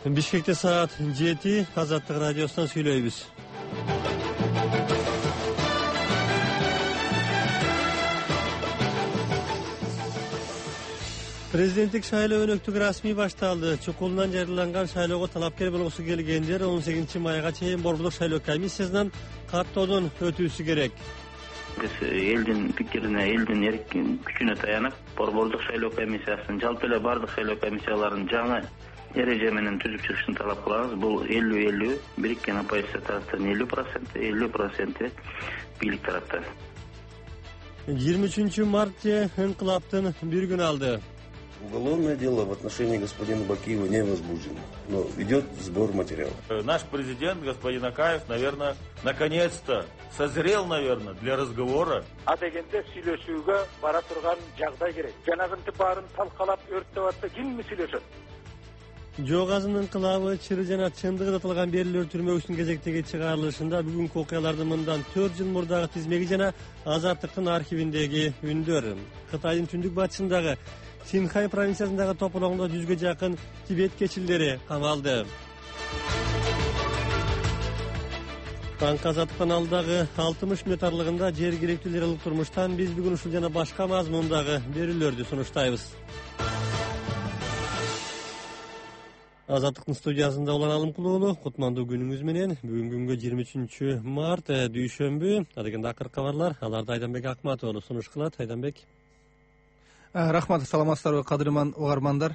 Бишкекте саат 7, Азаттык радиосунан сүйлөйбүз. Президенттик шайлоо өнөктүгү расмий башталды. Чукулунан жарыяланган шайлоого талапкер болгусу келгендер 18-майга чейин Борбордук шайлоо комиссиясынан каттоодон өтүүсү керек. Биз элдин пикирине, элдин эркин күчүнө таянып, Борбордук шайлоо комиссиясынын жалпы эле бардык шайлоо комиссияларынын жаңы эреже менен түзүп чыгышын талап кылабыз. Бул 50-50, бириккен оппозиция тараптан 50%, 50% бийлик тараптан. 23 март инкылаптын бир күн алды. Уголовное дело в отношении господина Бакиева не возбуждено, но идет сбор материалов. Наш президент, господин Акаев, наверное, наконец-то созрел, для разговора. Адегенде сүйлөшүүгө бара турган жагдай керек. Жанагынты баарын талкалап өрттөп атса ким сүйлөшөт? Жоғазын инкылабы чыры жана чындыгы датылган берилер түрмөгүсүнүн кезектеги чыгарылышында бүгүнкү окуялардын мындан 4 жыл мурдагы тизмеги жана Азаттыктын архивиндеги үндөр. Кытайдын түндүк батышындагы Синхай провинциясындагы тополоңдо 100га жакын Тибет кечилдери камалды. Банк Азаттыктан алдагы 60 мүнөт аралыгында жергиликтүүлөр ылык турмуштан биз бүгүн ушул жана башка мазмундагы берүүлөрдү сунуштайбыз. Азаттыктын студиясында Улан Алымкулуулу, кутмандуу күнүңүз менен. Бүгүн күнгө 23 март дүйшөмбү. Адегенде акыркы кабарлар, аларды Айданбек Акматову сунуш кылат. Айданбек. Рахмат, саламатсыздарбы, кадырман угармандар.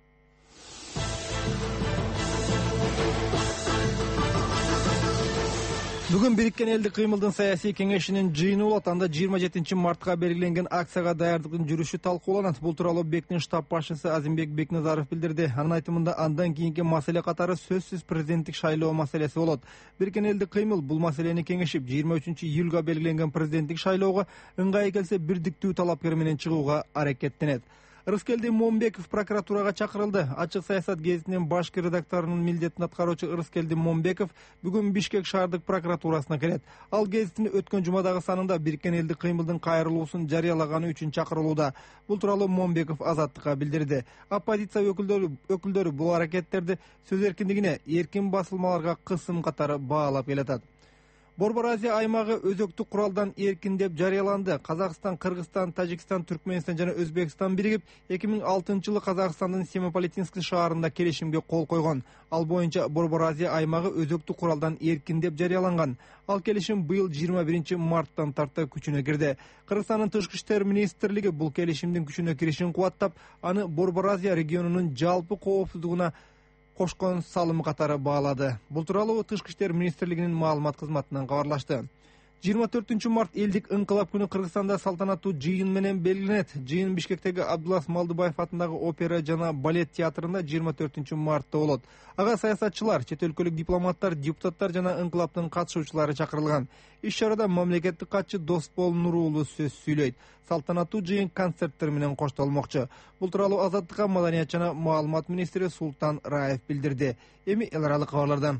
Бүгүн Бириккен Элдик кыймылдын саясий кеңешинин жыйыны болот. Анда 27 мартка белгиленген акцияга даярдыктын жүрүшү талкууланат. Бул тууралуу БЕКтин штаб башчысы Азимбек Бекназаров билдирди. Анын айтымында андан кийинки маселе катары сөзсүз президенттик шайлоо маселеси болот. Бириккен Элдик кыймыл бул маселени кеңешип 23 июлга белгиленген президенттик шайлоого ыңгайы келсе бирдиктүү талапкер менен чыгууга аракеттенет. Ырыскелди Момбеков прокуратурага чакырылды. Ачык саясат гезитинин башкы редакторунун милдетин аткаруучу Ырыскелди Момбеков бүгүн Бишкек шаардык прокуратурасына кирет. Ал гезитин өткөн жумадагы санында Бириккен Элдик кыймылдын кайрылуусун жарыялаганы үчүн чакырылууда. Бул тууралуу Момбеков Азаттыкка билдирди. Оппозиция өкүлдөрү бул аракеттерди сөз эркиндигине, эркин басылмаларга кысым катары баалап келатат. Борбор Азия аймагы өзөктүк куралдан эркин деп жарыяланды. Казакстан, Кыргызстан, Тажикстан, Түркмөнстан жана Өзбекстан биригип 2006-жылы Казакстандын Семипалатинск шаарында келишимге кол койгон. Ал боюнча Борбор Азия аймагы өзөктүк куралдан эркин деп жарыяланган. Ал келишим быйыл 21 марттан тарта күчүнө кирди. Кыргызстандын тышкы иштер министрлиги бул келишимдин күчүнө киришин кубаттап, аны Борбор Азия регионунун жалпы коопсуздугуна кошкон салымы катары баалады. Бул тууралуу Тышкы иштер министрлигинин маалымат кызматынан кабарлашты. 24 март элдик ыңкылап күнү Кыргызстанда салтанаттуу жыйын менен белгиленет. Жыйын Бишкектеги Абдулас Малдыбаев атындагы опера жана балет театрында 24 мартта болот. Ага саясатчылар, чет өлкөлүк дипломаттар, депутаттар жана ыңкылаптын катышуучулары чакырылган. Иш-чарада мамлекеттик катчы Досбол Нурулу сөз сүйлөйт. Салтанаттуу жыйын концерттер менен коштолмокчу. Бул тууралуу Азаттыкка маданият жана маалымат министри Султан Раев билдирди. Эми эл аралык кабарлардан.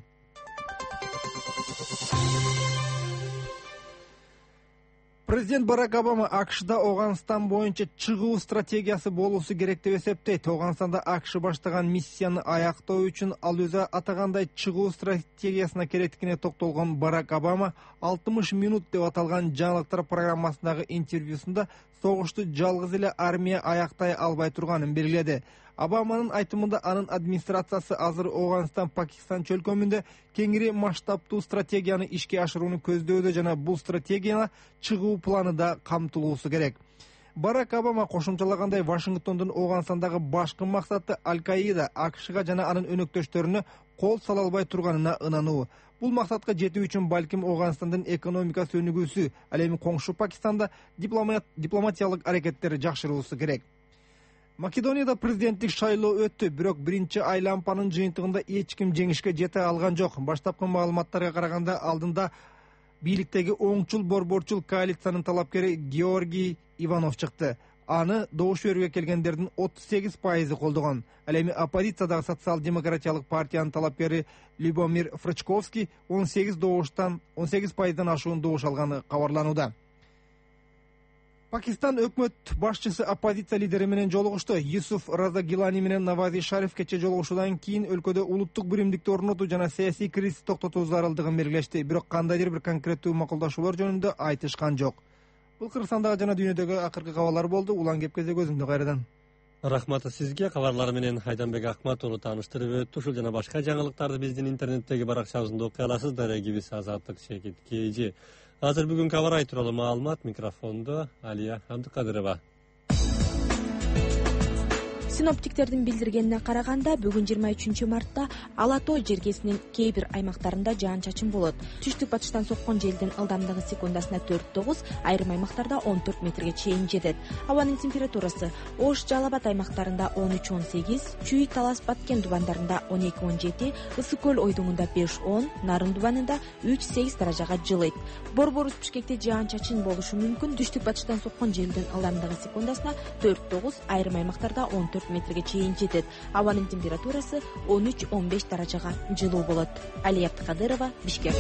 Президент Барак Обама АКШда Оганстан боюнча чыгуу стратегиясы болуусу керек деп эсептейт. Оганстанда АКШ баштаган миссияны аяктоо үчүн ал өзү атагандай чыгуу стратегиясына керектигине токтолгон Барак Обама 60 мүнөт деп аталган жаңылыктар программасындагы интервьюсунда согушту жалгыз эле армия аяктай албай турганын белгиледи. Обаманын айтымында анын администрациясы азыр Оганстан-Пакистан чөлкөмүндө кеңири масштабтуу стратегияны ишке ашырууну көздөдө жана бул стратегияны чыгуу планы да камтылуусу керек. Барак Обама кошумчалагандай Вашингтондун Оганстандагы башкы максаты Аль-Каида АКШга жана анын өнөктөштөрүнө кол сала албай турганына ынануу. Бул максатка жетүү үчүн балким Оганстандын экономикасы өнүгүүсү, ал эми коңшу Пакистанда дипломатиялык аракеттери жакшыруусу керек. Македонияда президенттик шайлоо өттү, бирок биринчи айлампанын жыйынтыгында эч ким жеңишке жете алган жок. Баштапкы маалыматтарга караганда алдында бийликтеги оңчул борборчул коалициянын талапкери Георгий Иванов чыкты. Аны добуш берүүгө келгендердин 38% колдогон. Ал эми оппозициядагы социал-демократиялык партиянын талапкери Любомир Фрычковский 18%дан ашуун добуш алганы кабарланууда. Пакистан өкмөт башчысы оппозиция лидери менен жолугушту. Юсуф Раза Гилани менен Навази Шариф кече жолугушуудан кийин өлкөдө улуттук биримдикти орнотуу жана саясий кризисти токтотуу зарылдыгын белгилешти. Бирок кандайдыр бир конкреттүү макулдашуулар жөнүндө айтышкан жок. Бул Кыргызстандагы жана дүйнөдөгү акыркы кабарлар болду. Улан кепкезе көзүмдү кайрадан. Рахмат сизге. Кабарлар менен Айданбек Акматовну тааныштырып өттү. Ушул жана башка жаңылыктарды биздин интернеттеги баракчабызда окуй аласыз. Дарегибиз Азаттык Шекит Кейжи. Азыр бүгүнкү аба ырайы тууралуу маалымат микрофондо Алия Абдыкадырова. Синоптиктердин билдиргенине караганда, бүгүн 23 мартта Ала Тоо жергесинин кээ бир аймактарында жаан-чачын болот. Түштүк батыштан соккон желдин ылдамдыгы секундасына 4-9, айрым аймактарда 14 метрге чейин жетет. Абанын температурасы Ош, Жалал Абад аймактарында 13-18, Чүй, Талас, Баткен дубандарында 12-17, Ысык көл ойдуңунда 5-10, Нарын дубанында 3-8 даражага жылыйт. Борборус Бишкекте жаан-чачын болушу мүмкүн. Түштүк батыштан соккон желдин ылдамдыгы секундасына 4-9, айрым аймактарда 14 метрге чейин жетет. Абанын температурасы 13-15 даражага жылуу болот. Алия Абдыкадырова, Бишкек.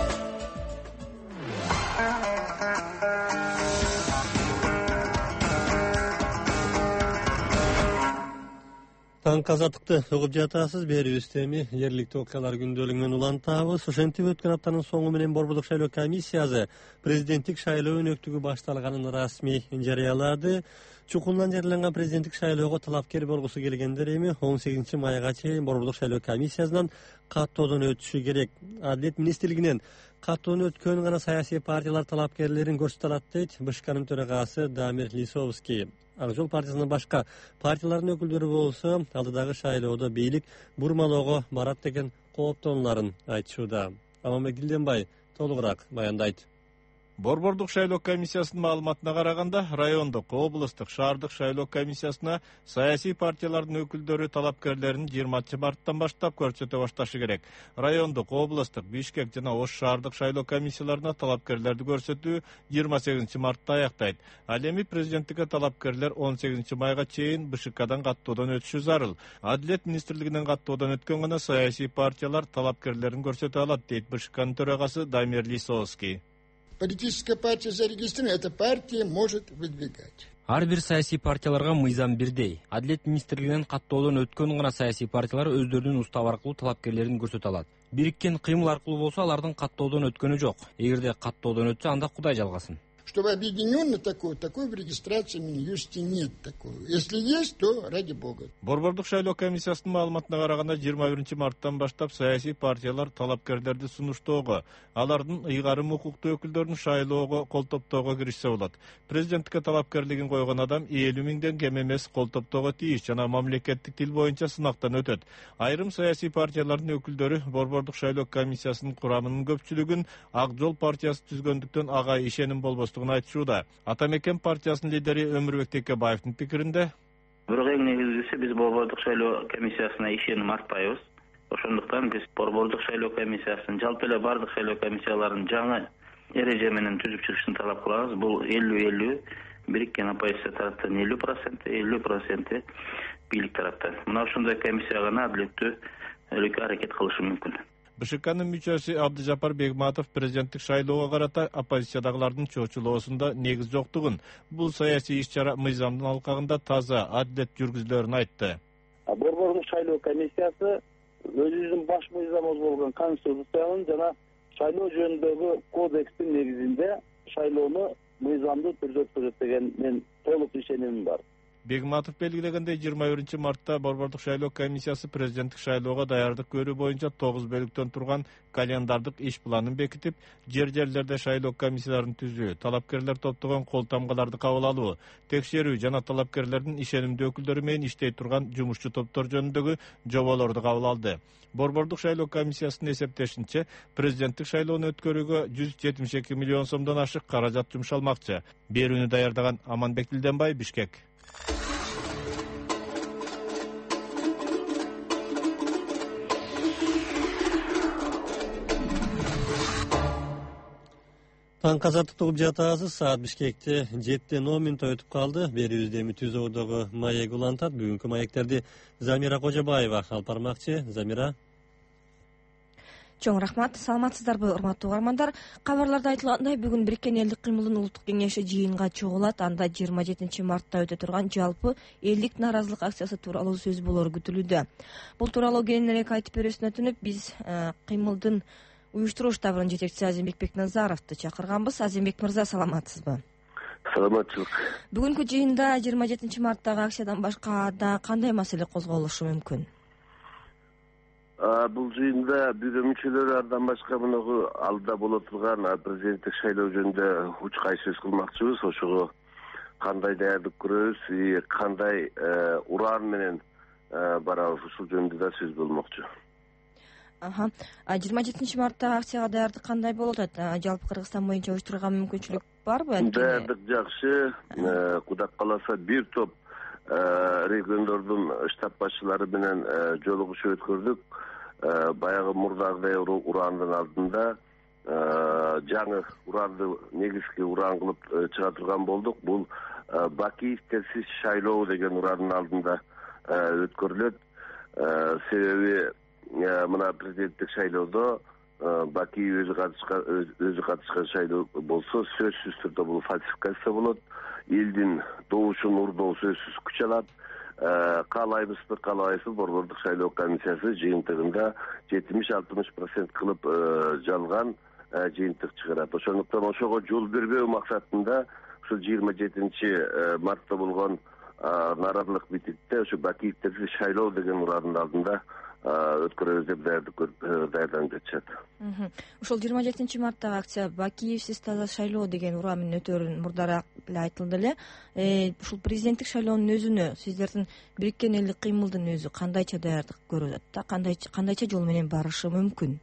Таң азаттыкты угуп жатасыз. Берүүбүз теми жергиликтүү окуялар күндөлүгүнөн улантабыз. Ошентип өткөн аптанын соңу менен Борбордук шайлоо комиссиясы президенттик шайлоо өнөктүгү башталганын расмий жарыялады. Чукундан жарыяланган президенттик шайлоого талапкер болгусу келгендер эми 18 майга чейин Борбордук шайлоо комиссиясынан каттоодон өтүшү керек. Адилет министрлигинен каттоодон өткөн гана саясий партиялар талапкерлерин көрсөтө алат дейт БШКнын төрагасы Дамир Лисовский. Ак Жол партиясынын башка партиялардын өкүлдөрү болсо алдыдагы шайлоодо бийлик бурмалоого барат деген кооптонууларын айтышууда. Аманбек Дилденбай толугураак баяндайт. Борбордук шайлоо комиссиясынын маалыматына караганда, райондук, облустук, шаардык шайлоо комиссиясына саясий партиялардын өкүлдөрү талапкерлерин 20 марттан баштап көрсөтө башташы керек. Райондук, облустук, Бишкек жана Ош шаардык шайлоо комиссияларына талапкерлерди көрсөтүү 28 мартта аяктайт. Ал эми президенттикке талапкерлер 18 майга чейин БШКдан каттоодон өтүшү зарыл. Адилет министрлигинен каттоодон өткөн гана саясий партиялар талапкерлерин көрсөтө алат дейт БШКнын төрагасы Дамир Лисовский. Политическая партия зарегистрирована, эта партия может выдвигать. Ар бир саясий партияларга мыйзам бирдей. Адилет министрлигинен каттоодон өткөн гана саясий партиялар өздөрүнүн уставы аркылуу талапкерлерин көрсөтө алат. Бириккен кыймыл аркылуу болсо алардын каттоодон өткөнү жок. Эгерде каттоодон өтсө, анда Кудай жалгасын. Чтобы объединенно такой в регистрации Минюсте нет такого. Если есть, то ради бога. Борбордук шайлоо комиссиясынын маалыматына караганда 21 марттан баштап саясий партиялар талапкерлерди сунуштоого, алардын ыйгарым укуктуу өкүлдөрүн шайлоого кол топтоого киришсе болот. Президенттикке талапкерлигин койгон адам 50 миңден кем эмес кол топтоого тийиш жана мамлекеттик тил боюнча сынактан өтөт. Айрым саясий партиялардын өкүлдөрү Борбордук шайлоо комиссиясынын курамынын көпчүлүгүн Ак Жол партиясы түзгөндүктөн ага ишеним болбостугун айтышууда. Атамекен партиясынын лидери Өмүрбек Текебаевдин пикиринде, бирок эң негизгиси биз Борбордук шайлоо комиссиясына ишеним артпайбыз. Ошондуктан биз Борбордук шайлоо комиссиясынын жалпы эле бардык шайлоо комиссияларынын жаңы эреже менен түзүп чыгышын талап кылабыз. Бул 50-50 бириккен оппозиция тараптан 50%, 50% бийлик тараптан. Мына ушундай комиссия гана адилеттүү өлкө аракет кылышы мүмкүн. БШКнын мүчөсү Абдыжапар Бегматов президенттик шайлоого карата оппозициядагылардын чоочулоосунда негиз жоктугун, бул саясий иш-чара мыйзамдын алкагында таза, адилет жүргүзүлөрүн айтты. Борбордук шайлоо комиссиясы өзүбүздүн баш мыйзамыбыз болгон Конституциянын жана шайлоо жөнүндөгү кодекстин негизинде шайлоону мыйзамдуу түрдө өткөрөт деген мен толук ишенимим бар. Бегматов белгилегендей 21 мартта Борбордук шайлоо комиссиясы президенттик шайлоого даярдык көрүү боюнча 9 бөлүктөн турган календардык иш планын бекитип, жер-жерлерде шайлоо комиссияларын түзүү, талапкерлер топтогон кол тамгаларды кабыл алуу, текшерүү жана талапкерлердин ишенимдүү өкүлдөрү менен иштей турган жумушчу топтор жөнүндөгү жоболорду кабыл алды. Борбордук шайлоо комиссиясынын эсептешинче, президенттик шайлоону өткөрүүгө 172 миллион сомдон ашык каражат жумшалмакчы. Берүүнү даярдаган Аманбек Дилденбай, Бишкек. Таң азаттыкты угуп жатасыз. Саат Бишкекте 7:10 мүнөт өтүп калды. Берүүбүздө эми түзөөдөгү маек улантат. Бүгүнкү маектерди Замира Кожобаева алып бармакчы. Замира. Чоң рахмат. Саламатсыздарбы, урматтуу угармандар? Кабарларда айтылгандай, бүгүн Бириккен элдик кыймылдын улуттук кеңеши жыйынга чогулат. Анда 27 мартта өтө турган жалпы элдик нааразылык акциясы тууралуу сөз болору күтүлүүдө. Бул тууралуу кененирээк айтып берүүсүнө өтүнүп, биз кыймылдын уюштуруу штабынын жетекчиси Азимбек Бекназаровду чакырганбыз. Азимбек мырза, саламатсызбы? Саламатчылык. Бүгүнкү жыйында 27 марттагы акциядан башка да кандай маселе козголушу мүмкүн? Бул жыйында бюро мүчөлөрү андан башка мынагу алда боло турган президенттик шайлоо жөнүндө учкай сөз кылмакчыбыз. Ошого кандай даярдык көрөбүз, кандай уран менен барабыз, ушул жөнүндө да сөз болмокчу. 27 марттагы акцияга даярдык кандай болуп атат? Жалпы Кыргызстан боюнча уюштурууга мүмкүнчүлүк барбы? Даярдык жакшы. Кудай кааласа бир топ региондордун штаб башчылары менен жолугушуу өткөрдүк. Баягы мурдагыдай урандын алдында жаңы уранды негизги уран кылып чыга турган болдук. Бул Бакиевтерсиз шайлоо деген урандын алдында өткөрүлөт. Себеби мына президенттик шайлоодо Бакиев өзү катышкан шайлоо болсо, сөзсүз түрдө бул фальсификация болот. Элдин добушун урдоо сөзсүз күч алат. Каалайбызбы, каалабайбызбы, Борбордук шайлоо комиссиясы жыйынтыгында 70-60% кылып жалган жыйынтык чыгарат. Ошондуктан ошого жол бербөө максатында ушул 27 мартта болгон нааразылык митингде ушу Бакиевтерсиз шайлоо деген урандын алдында өткөрөбүз деп даярданып жатышат. Ушул 27 марттагы акция Бакиевсиз таза шайлоо деген уран менен өтөрүн мурдараак эле айтылды эле. Ушул президенттик шайлоонун өзүнө сиздердин Бириккен элдик кыймылдын өзү кандайча даярдык көрүп атат, кандайча жол менен барышы мүмкүн?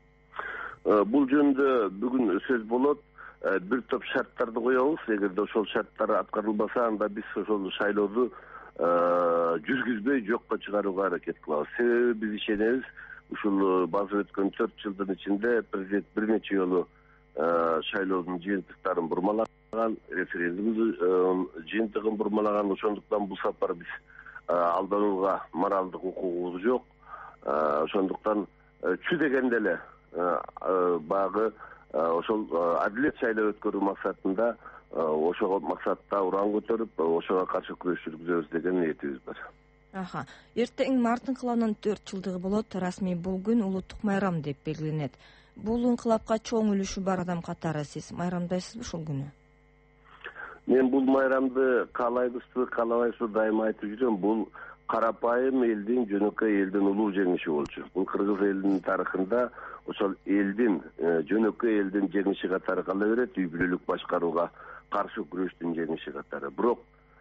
Бул жөнүндө бүгүн сөз болот. Бир топ шарттарды коебуз. Эгерде ошол шарттар аткарылбаса, анда биз ошол шайлоодо жүргүзбөй жокко чыгарууга аракет кылабыз. Себеби биз ишенебиз, ушул басып өткөн 4 жылдын ичинде президент бир нече жолу шайлоонун жыйынтыктарын бурмалаган, референдум жыйынтыгын бурмалаган. Ошондуктан бул сапар биз алданууга моралдык укугубуз жок. Ошондуктан чү дегенде эле багы ошол адилет шайлоо өткөрүү максатында ошого максатта уран көтөрүп, ошого каршы күрөш жүргүзөбүз деген ниетибиз бар. Эртең март инкылабынын 4 жылдыгы болот. Расмий бул күн улуттук майрам деп белгиленет. Бул инкылапка чоң үлүшү бар адам катары сиз майрамдайсызбы ушул күнү? Мен бул майрамды каалайбызбы, каалабайбызбы дайыма айтып жүрөм. Бул карапайым элдин, жөнөкөй элдин улуу жеңиши болчу. Бул кыргыз элинин тарыхында ошол элдин, жөнөкөй элдин жеңиши катары кала берет, үй бүлөлүк башкарууга каршы күрөштүн жеңиши катары. Бирок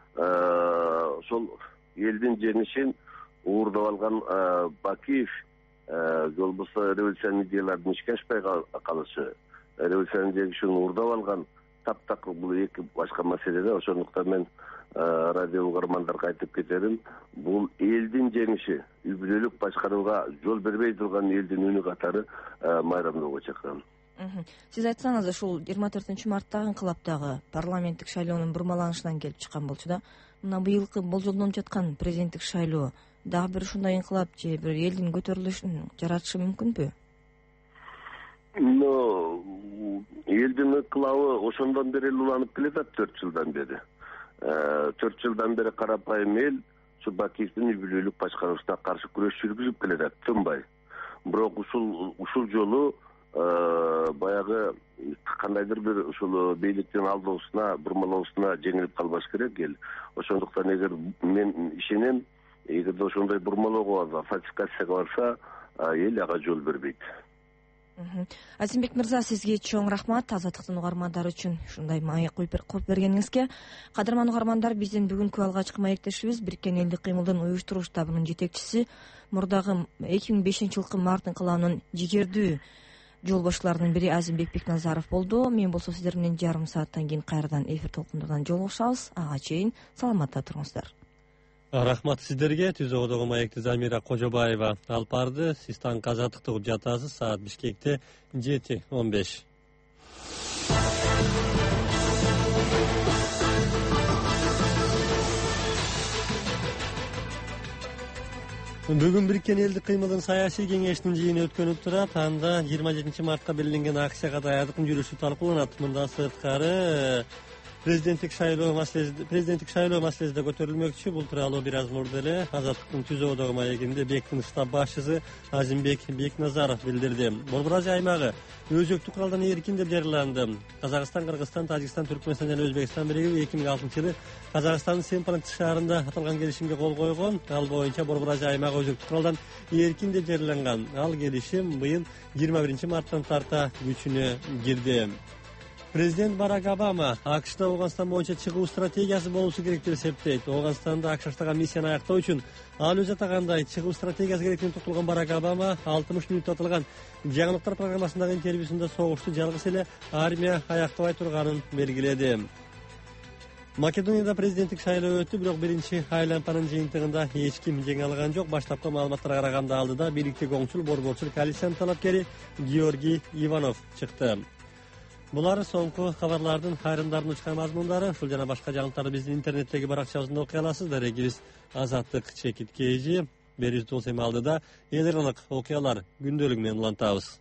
ошол элдин жеңишин уурдап алган Бакиев болбосо революцион идеялардын ишке ашпай калышы, революцион жеңишин уурдап алган таптакыр бул эки башка маселе да. Ошондуктан мен радио угармандарга айтып кетерим, бул элдин жеңиши, үй бүлөлүк башкарууга жол бербей турган элдин үнү катары майрамдоого чакырам. Сиз айтсаңыз, ушул 24 марттагы инкылаптагы парламенттик шайлоонун бурмаланышынан келип чыккан болчу да. Мына быйылкы болжолдонуп жаткан президенттик шайлоо дагы бир ушундай инкылап же бир элдин көтөрүлүшүн жаратышы мүмкүнбү? Элдин инкылабы ошондон бери уланып келатат, 4 жылдан бери. 4 жылдан бери карапайым эл ушу Бакиевдин үй бүлөлүк башкаруусуна каршы күрөш жүргүзүп келатат, тынбай. Бирок ушул жолу баягы кандайдыр бир ушул бийликтин алдоосуна, бурмалоосуна жеңилип калбаш керек эл. Ошондуктан мен ишенем, эгерде ошондой бурмалоого барса, фальсификацияга барса, эл ага жол бербейт. Азимбек мырза, сизге чоң рахмат Азаттыктын угармандары үчүн ушундай маек коюп бергениңизге. Кадырман угармандар, биздин бүгүнкү алгачкы маектешибиз Бириккен элдик кыймылдын уюштуруу штабынын жетекчиси, мурдагы 2005-жылкы март инкылабынын жигердүү жолбошчуларынын бири Азимбек Бекназаров болду. Мен болсо сиздер менен жарым сааттан кийин кайрадан эфир толкундардан жолугушабыз. Ага чейин саламатта туруңуздар. Рахмат сиздерге. Түзөгөдөгү маекти Замира Кожобаева алып барды. Сиз таң Азаттыкты угуп жатасыз. Саат Бишкекте 7:15. Бүгүн Бириккен элдик кыймылдын саясий кеңешинин жыйыны өткөнүп турат. Анда 27 мартка белгиленген акцияга даярдыктын жүрүшү талкууланат. Мындан сырткары президенттик шайлоо маселеси көтөрүлмөкчү. Бул тууралуу бир аз мурда эле Азаттыктын түзөө одогу маегинде БЕКтин штаб башчысы Азимбек Бекназаров билдирди. Борбор Азия аймагы өзөктүк куралдан эркин деп жарыяланды. Казакстан, Кыргызстан, Тажикстан, Түркмөнстан жана Өзбекстан биригип 2006-жылы Казакстандын Семпанк шаарында аталган келишимге кол койгон. Ал боюнча Борбор Азия аймагы өзөктүк куралдан эркин деп жарыяланган. Ал келишим быйыл 21 марттан тарта күчүнө кирди. Президент Барак Обама АКШда Ооганстан боюнча чыгуу стратегиясы болушу керек деп эсептейт. Ооганстанда АКШ баштаган миссияны аяктоо үчүн ал өзү атагандай чыгуу стратегиясы керектигине токтолгон Барак Обама 60 мүнөт аталган жаңылыктар программасындагы интервьюсунда согушту жалгыз эле армия аяктабай турганын белгиледи. Македонияда президенттик шайлоо өттү, бирок биринчи айлампанын жыйынтыгында эч ким жеңе алган жок. Баштапкы маалыматтарга караганда алдыда бийликтеги оңчул борборчул коалициянын талапкери Георгий Иванов чыкты. Булар соңку кабарлардын айрымдарын учкан мазмундары. Ушул жана башка жаңылыктарды биздин интернеттеги баракчабызда окуй аласыз. Дарегибиз Азаттык чекит KG. Берүүбүз болсо эми алдыда эл аралык окуялар күндөлүгү менен улантабыз.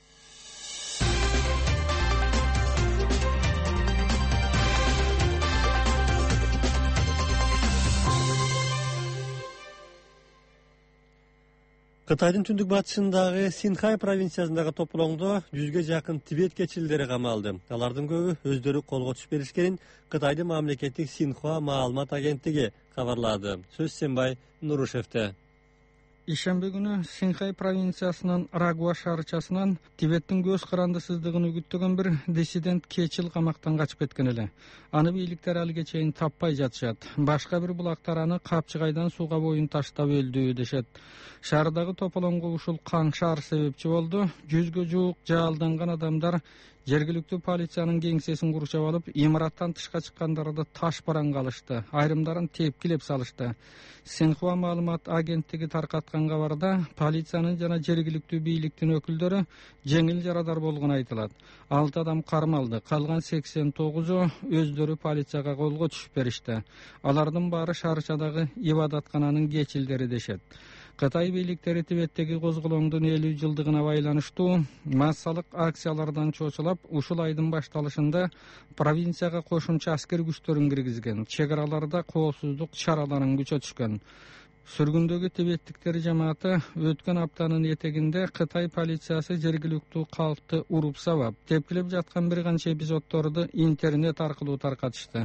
Кытайдын түндүк батышындагы Синхай провинциясындагы тополоңдо 100ге жакын Тибет кечилдери камалды. Алардын көбү өздөрү колго түшүп беришкенин Кытайдын мамлекеттик Синхуа маалымат агенттиги кабарлады. Сөз Сенбай Нурушевте. Ишембе күнү Синхай провинциясынын Рагуа шаарчасынан Тибеттин көз карандысыздыгын үгүттөгөн бир диссидент кечил камактан качып кеткен эле. Аны бийликтер алга чейин таппай жатышат. Башка бир булактар аны Капчыгайдан сууга боюн таштап өлдү дешет. Шаардагы тополоңго ушул каңшаар себепчи болду. 100ге жуук жаалданган адамдар жергиликтүү полициянын кеңсесин курчап алып, имараттан тышка чыккандарды таш бараң калышты. Айрымдарын тепкилеп салышты. Синхуа маалымат агенттиги таркаткан кабарда полициянын жана жергиликтүү бийликтин өкүлдөрү жеңил жарадар болгону айтылат. 6 адам кармалды, калган 89-у өздөрү полицияга колго түшүп беришти. Алардын баары шаарчадагы ибадаткананын кечилдери дешет. Кытай бийликтери Тибеттеги козголоңдун 50 жылдыгына байланыштуу массалык акциялардан чочулап, ушул айдын башталышында провинцияга кошумча аскер күчтөрүн киргизген. Чек араларда коопсуздук чараларын күчөтүшкөн. Сүргүндөгү тибеттиктер жамааты өткөн аптанын этегинде Кытай полициясы жергиликтүү калкты уруп сабап, тепкилеп жаткан бир канча эпизоддорду интернет аркылуу таркатышты.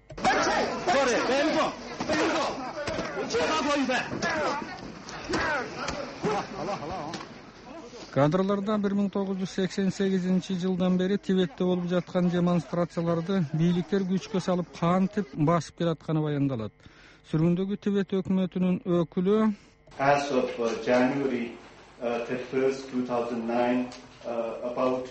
Кадрларда 1988-жылдан бери Тибетте болуп жаткан демонстрацияларды бийликтер күчкө салып кантип басып келатканы баяндалат. Сүргүндөгү Тибет өкмөтүнүн өкүлү As of January 31st, 2009, about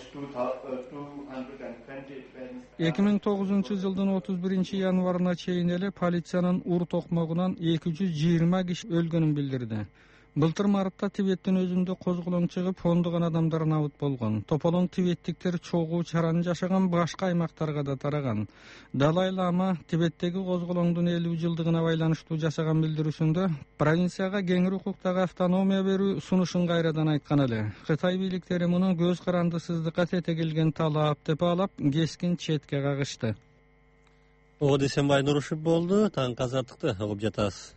2009 жылдын 31 январына чейин эле полициянын ур токмогунан 220 киши өлгөнүн билдирди. Былтыр мартта Тибеттин өзүндө козголоң чыгып, ондогон адамдар набыт болгон. Тополоң тибеттиктер чогуу чаран жашаган башка аймактарга да тараган. Далай Лама Тибеттеги козголоңдун 50 жылдыгына байланыштуу жасаган билдирүүсүндө провинцияга кеңири укуктагы автономия берүү сунушун кайрадан айткан эле. Кытай бийликтери муну көз карандысыздыкка тетегилген талап деп алып, кескин четке кагышты. О Сенбай Нурушев болду. Таң Азаттыкты угуп жатасыз.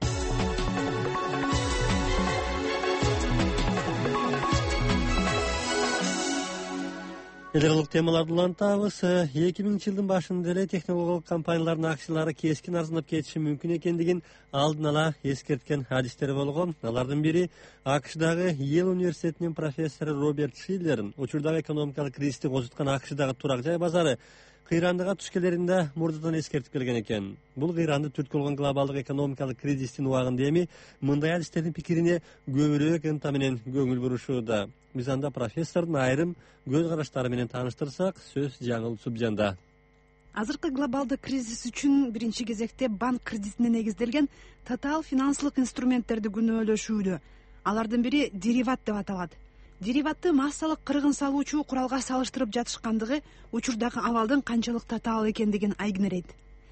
Элералык темаларды улантабыз. 2000-жылдын башында эле технологиялык компаниялардын акциялары кескин арзандап кетиши мүмкүн экендигин алдын ала эскерткен адистер болгон. Алардын бири АКШдагы Йел университетинин профессору Роберт Шиллер. Учурдагы экономикалык кризисти козуткан АКШдагы турак жай базары кыйрандыга түшкелеринде мурдадан эскертип келген экен. Бул кыйранды түрткү болгон глобалдык экономикалык кризистин убагында эми мындай адистердин пикирине көбүрөөк ынта менен көңүл бурушууда. Биз анда профессордун айрым көз караштары менен тааныштырсак, сөз Жаңыл Субжанда. Азыркы глобалдык кризис үчүн биринчи кезекте банк кредитине негизделген татаал финансылык инструменттерди күнөөлөшүүдө. Алардын бири дериват деп аталат. Дериватты массалык кыргын салуучу куралга салыштырып жатышкандыгы учурдагы абалдын канчалык татаал экендигин айгинерейт.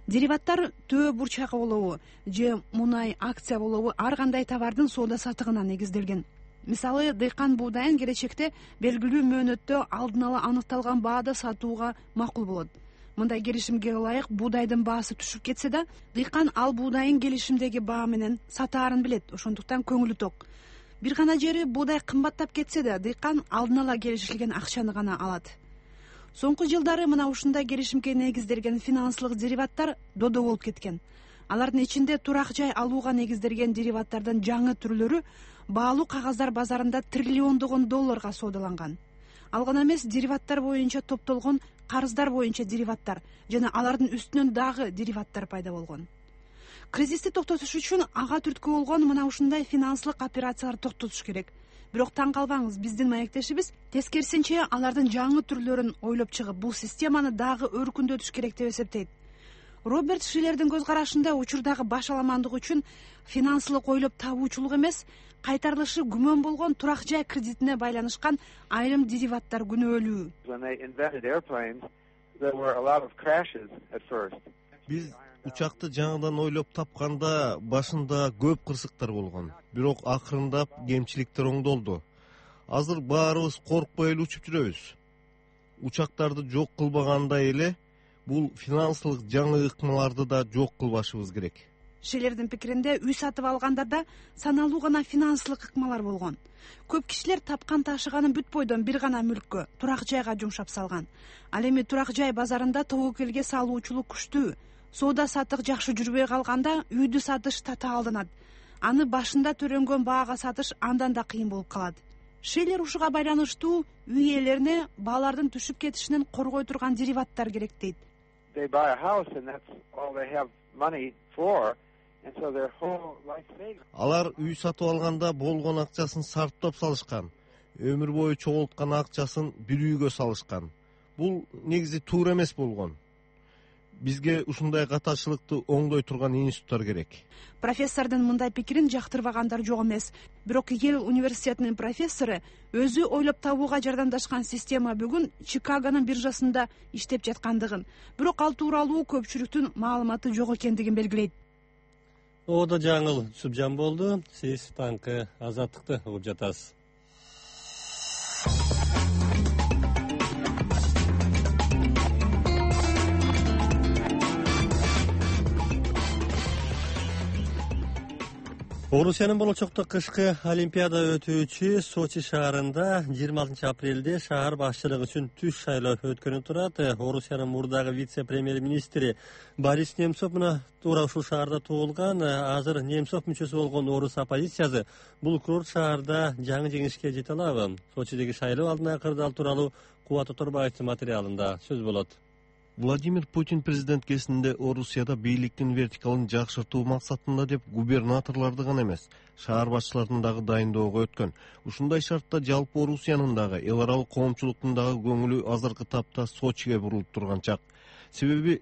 дериваттар төө бурчак болобу же мунай акция болобу ар кандай товардын соода сатыгына негизделген. Мисалы, дыйкан буудайын келечекте белгилүү мөөнөттө алдын ала аныкталган баада сатууга макул болот. Мындай келишимге ылайык буудайдын баасы түшүп кетсе да, дыйкан ал буудайын келишимдеги баа менен сатаарын билет, ошондуктан көңүлү ток. Бир гана жери буудай кымбаттап кетсе да, дыйкан алдын ала келишилген акчаны гана алат. Соңку жылдары мына ушундай келишимге негизделген финансылык дериваттар додо болуп кеткен. Алардын ичинде турак жай алууга негизделген дериваттардын жаңы түрлөрү баалуу кагаздар базарында триллиондогон долларга соодаланган. Ал гана эмес, дериваттар боюнча топтолгон карыздар боюнча дериваттар жана алардын үстүнөн дагы дериваттар пайда болгон. Кризисти токтотуш үчүн ага түрткү болгон мына ушундай финансылык операциялар токтотуш керек. Бирок таң калбаңыз, биздин маектешибиз тескерисинче алардын жаңы түрлөрүн ойлоп чыгып, бул системаны дагы өркүндөтүш керек деп эсептейт. Роберт Шиллердин көз карашында учурдагы баш аламандык үчүн финансылык ойлоп табуучулук эмес, кайтарылышы күмөн болгон турак жай кредитине байланышкан айрым дериваттар күнөөлүү. Биз учакты жаңыдан ойлоп тапканда башында көп кырсыктар болгон, бирок акырындап кемчиликтер оңдолду. Азыр баарыбыз коркпой эле учуп жүрөбүз. Учактарды жок кылбагандай эле бул финансылык жаңы ыкмаларды да жок кылбашыбыз керек. Шиллердин пикиринде үй сатып алгандарды саналуу гана финансылык ыкмалар болгон. Көп кишилер тапкан ташыганын бүт бойдон бир гана мүлккө, турак жайга жумшап салган. Ал эми турак жай базарында тобокелге салуучулук күчтүү. Соода сатык жакшы жүрбөй калганда үйдү сатыш татаалданат. Аны башында төрөнгөн баага сатыш андан да кыйын болуп калат. Шиллер ушуга байланыштуу үй ээлерине баалардын түшүп кетишинен коргой турган дериваттар керек дейт. Алар үй сатып алганда болгон акчасын сарптап салышкан. Өмүр бою чогулткан акчасын бир үйгө салышкан. Бул негизи туура эмес болгон. Бизге ушундай катачылыкты оңдой турган институттар керек. Профессордун мындай пикирин жактырбагандар жок эмес. Бирок Йейл университетинин профессору өзү ойлоп табууга жардамдашкан система бүгүн Чикагонун биржасында иштеп жаткандыгын, бирок ал тууралуу көпчүлүктүн маалыматы жок экендигин белгилейт. Ода жаңыл Субжан болду. Сиз таңкы Азаттыкты угуп жатасыз. Орусиянын болочокто кышкы олимпиада өтүүчү Сочи шаарында 26 апрелде шаар башчылыгы үчүн түш шайлоо өткөнүп турат. Орусиянын мурдагы вице-премьер-министри Борис Немцов мына туура ушул шаарда туулган. Азыр Немцов мүчөсү болгон орус оппозициясы бул курорт шаарда жаңы жеңишке жете алабы? Сочидеги шайлоо алдына кырдаал тууралуу Кубат Оторбаевдин материалында сөз болот. Владимир Путин президент кезинде Орусияда бийликтин вертикалын жакшыртуу максатында деп губернаторлорду гана эмес, шаар башчыларын дагы дайындоого өткөн. Ушундай шартта жалпы Орусиянын дагы эл аралык коомчулуктун дагы көңүлү азыркы тапта Сочиге бурулуп турган чак. Себеби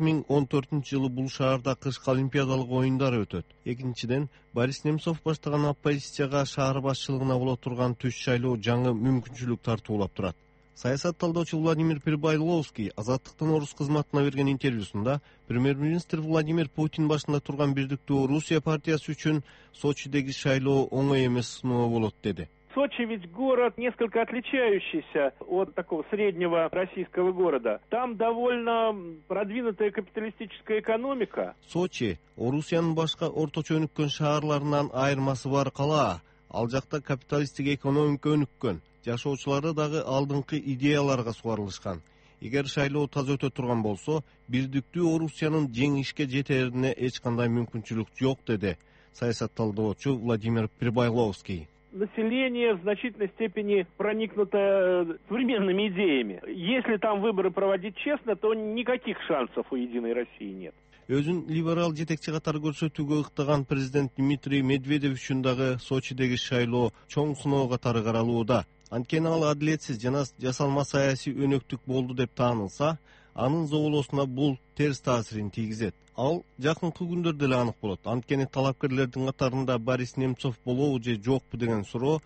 2014-жылы бул шаарда кышкы олимпиадалык оюндар өтөт. Экинчиден, Борис Немцов баштаган оппозицияга шаар башчылыгына боло турган түш шайлоо жаңы мүмкүнчүлүк тартуулап турат. Саясат талдоочу Владимир Прибайловский Азаттыктын орус кызматына берген интервьюсунда премьер-министр Владимир Путин башында турган Бирдиктүү Орусия партиясы үчүн Сочидеги шайлоо оңой эмес сыноо болот деди. Сочи ведь город несколько отличающийся от такого среднего российского города. Там довольно продвинутая капиталистическая экономика. Сочи Орусиянын башка орточо өнүккөн шаарларынан айырмасы бар кала. Ал жакта капиталисттик экономика өнүккөн. Жашоочулары дагы алдыңкы идеяларга сугарылышкан. Эгер шайлоо таза өтө турган болсо, Бирдиктүү Орусиянын жеңишке жетерине эч кандай мүмкүнчүлүк жок деди саясат талдоочу Владимир Прибайловский. Население в значительной степени проникнуто современными идеями. Если там выборы проводить честно, то никаких шансов у Единой России нет. Өзүн либерал жетекчи катары көрсөтүүгө ыктаган президент Дмитрий Медведев үчүн дагы Сочидеги шайлоо чоң сыноо катары каралууда. Анткени ал адилетсиз жана жасалма саясий өнөктүк болду деп таанылса, анын зоболосуна бул терс таасирин тийгизет. Ал жакынкы күндөрдө эле анык болот. Анткени талапкерлердин катарында Борис Немцов болобу же жокпу деген суроо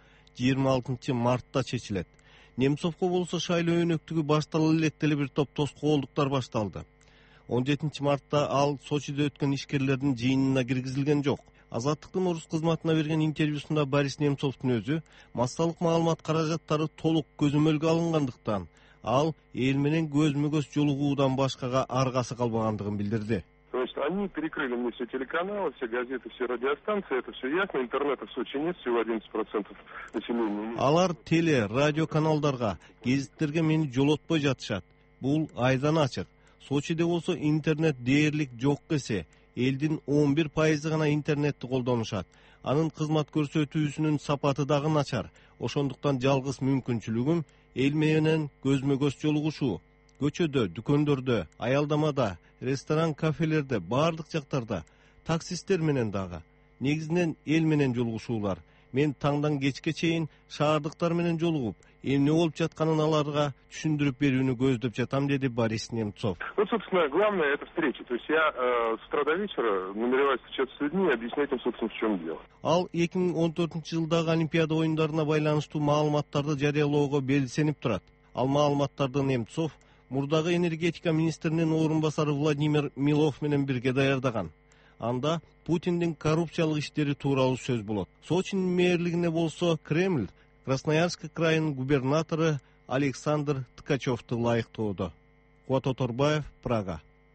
26 мартта чечилет. Немцовго болсо шайлоо өнөктүгү баштала элек деле бир топ тоскоолдуктар башталды. 17 мартта ал Сочиде өткөн ишкерлердин жыйынына киргизилген жок. Азаттыктын орус кызматына берген интервьюсунда Борис Немцовдун өзү массалык маалымат каражаттары толук көзөмөлгө алынгандыктан ал эл менен көзмө-көз жолугуудан башкага аргасы калбагандыгын билдирди. Значит, они перекрыли мне все телеканалы, все газеты, все радиостанции, это все ясно. Интернета в Сочи нет, всего 11% населения. Алар теле, радио каналдарга, гезиттерге мени жолотпой жатышат. Бул айдан ачык. Сочиде болсо интернет дээрлик жок десе, элдин 11% гана интернетти колдонушат. Анын кызмат көрсөтүүсүнүн сапаты дагы начар. Ошондуктан жалгыз мүмкүнчүлүгүм эл менен көзмө-көз жолугушуу. Көчөдө, дүкөндөрдө, аялдамада, ресторан, кафелерде, баардык жактарда, таксисттер менен дагы. Негизинен эл менен жолугушуулар. Мен таңдан кечке чейин шаардыктар менен жолугуп, эмне болуп жатканын аларга түшүндүрүп берүүнү көздөп жатам, деди Борис Немцов. Вот, собственно, главное это встреча. То есть я с утра до вечера намереваюсь встречаться с людьми и объяснять им, собственно, в чем дело. Ал 2014-жылдагы Олимпиада оюндарына байланыштуу маалыматтарды жарыялоого белсенип турат. Ал маалыматтарды Немцов мурдагы энергетика министринин орун басары Владимир Милов менен бирге даярдаган. Анда Путиндин коррупциялык иштери тууралуу сөз болот. Сочинин мэрлигине болсо Кремль Красноярск крайынын губернатору Александр Ткачевду лайыктоодо. Куат Оторбаев, Прага.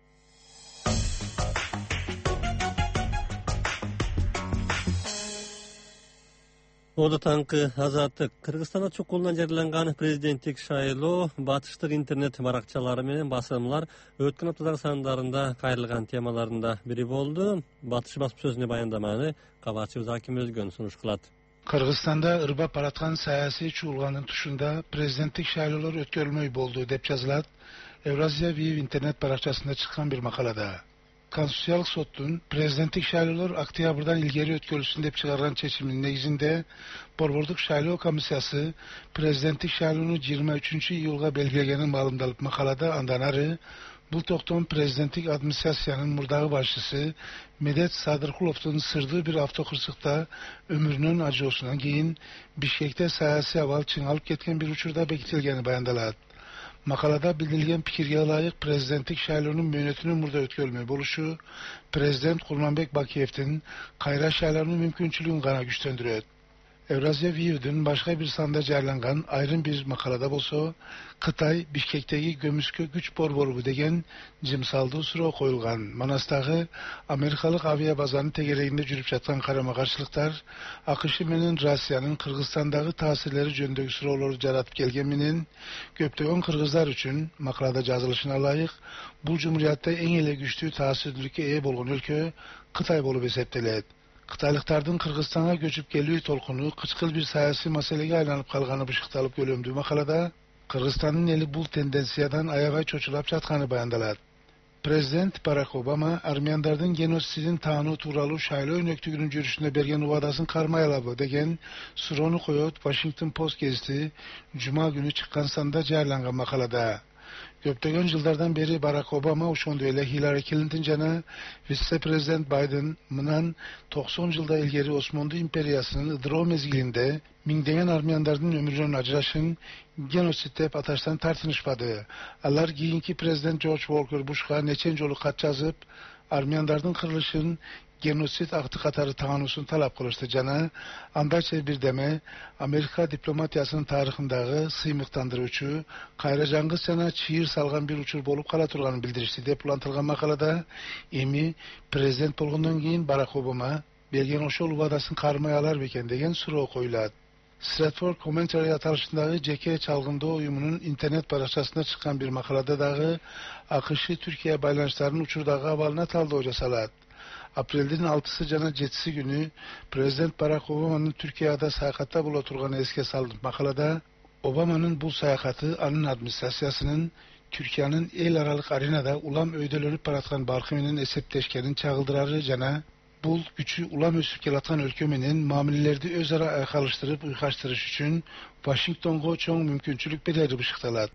Ода таңкы азаттык. Кыргызстанда чукулунан жарыяланган президенттик шайлоо батыштык интернет баракчалары менен басылымлар өткөн аптадагы сандарында кайрылган темаларында бири болду. Батыш баспасөзүнө баяндаманы кабарчыбыз Аким Өзгөн сунуш кылат. Кыргызстанда ырбап бараткан саясий чуулгандын тушунда президенттик шайлоолор өткөрүлмөй болду деп жазылат Евразия Вив интернет баракчасында чыккан бир макалада. Конституциялык соттун президенттик шайлоолор октябрдан илгери өткөрүлсүн деп чыгарган чечиминин негизинде Борбордук шайлоо комиссиясы президенттик шайлоону 23-июлга белгилегени маалымдалып макалада андан ары бул токтом президенттик администрациянын мурдагы башчысы Медет Садыркуловдун сырдуу бир автокырсыкта өмүрүнөн ажоосунан кийин Бишкекте саясий абал чыңалып кеткен бир учурда бекитилгени баяндалат. Макалада билдирилген пикирге ылайык президенттик шайлоонун мөөнөтүнүн мурда өткөрүлмөй болушу президент Курманбек Бакиевдин кайра шайлануу мүмкүнчүлүгүн гана күчтөндүрөт. Евразия Вивдин башка бир санда жарыяланган айрым бир макалада болсо Кытай Бишкектеги көмүскө күч борбору деген жымсалдуу суроо коюлган. Манастагы Америкалык авиабазанын тегерегинде жүрүп жаткан карама-каршылыктар АКШ менен Россиянын Кыргызстандагы таасирлери жөнүндөгү суроолорду жаратып келген менен көптөгөн кыргыздар үчүн макалада жазылышына ылайык бул жумуриятта эң эле күчтүү таасирдүүлүккө ээ болгон өлкө Кытай болуп эсептелет. Кытайлыктардын Кыргызстанга көчүп келүү толкуну кычкыл бир саясий маселеге айланып калганы бышыкталып көлөмдүү макалада Кыргызстандын эли бул тенденциядан аябай чочулап жатканы баяндалат. Президент Барак Обама армяндардын геноцидин таануу тууралуу шайлоо өнөктүгүнүн жүрүшүнө берген убадасын кармай алабы деген суроону коет Washington Post гезити жума күнү чыккан санда жарыяланган макалада. Көптөгөн жылдардан бери Барак Обама ошондой эле Хиллари Клинтон жана вице-президент Байден мынан 90 жылда илгери Осмондуу империясынын ыдыроо мезгилинде миңдеген армяндардын өмүрүнөн ажырашын геноцид деп аташтан тартынышпады. Алар кийинки президент Джордж Уолкер Бушка нечен жолу кат жазып, армяндардын кырылышын геноцид акты катары таануусун талап кылышты жана андайча бирдеме Америка дипломатиясынын тарыхындагы сыймыктандыруучу, кайра жаңгыз жана чыйыр салган бир учур болуп кала турганын билдиришти деп улантылган макалада эми президент болгондон кийин Барак Обама берген ошол убадасын кармай алар бекен деген суроо коюлат. Stratford Commentary аталышындагы жеке чалгындоо уюмунун интернет баракчасында чыккан бир макалада дагы АКШ-Түркия байланыштарынын учурдагы абалына талдоо жасалат. Апрелдин 6-сы жана 7-си күнү президент Барак Обаманын Түркияда саякатта боло турганы эске салынып макалада Обаманын бул саякаты анын администрациясынын Түркиянын эл аралык аренада улам өйдөлөнүп бараткан баркы менен эсептешкенин чагылдырары жана бул күчү улам өсүп келаткан өлкө менен мамилелерди өз ара айкалыштырып уйгаштырыш үчүн Вашингтонго чоң мүмкүнчүлүк берери бышыкталат.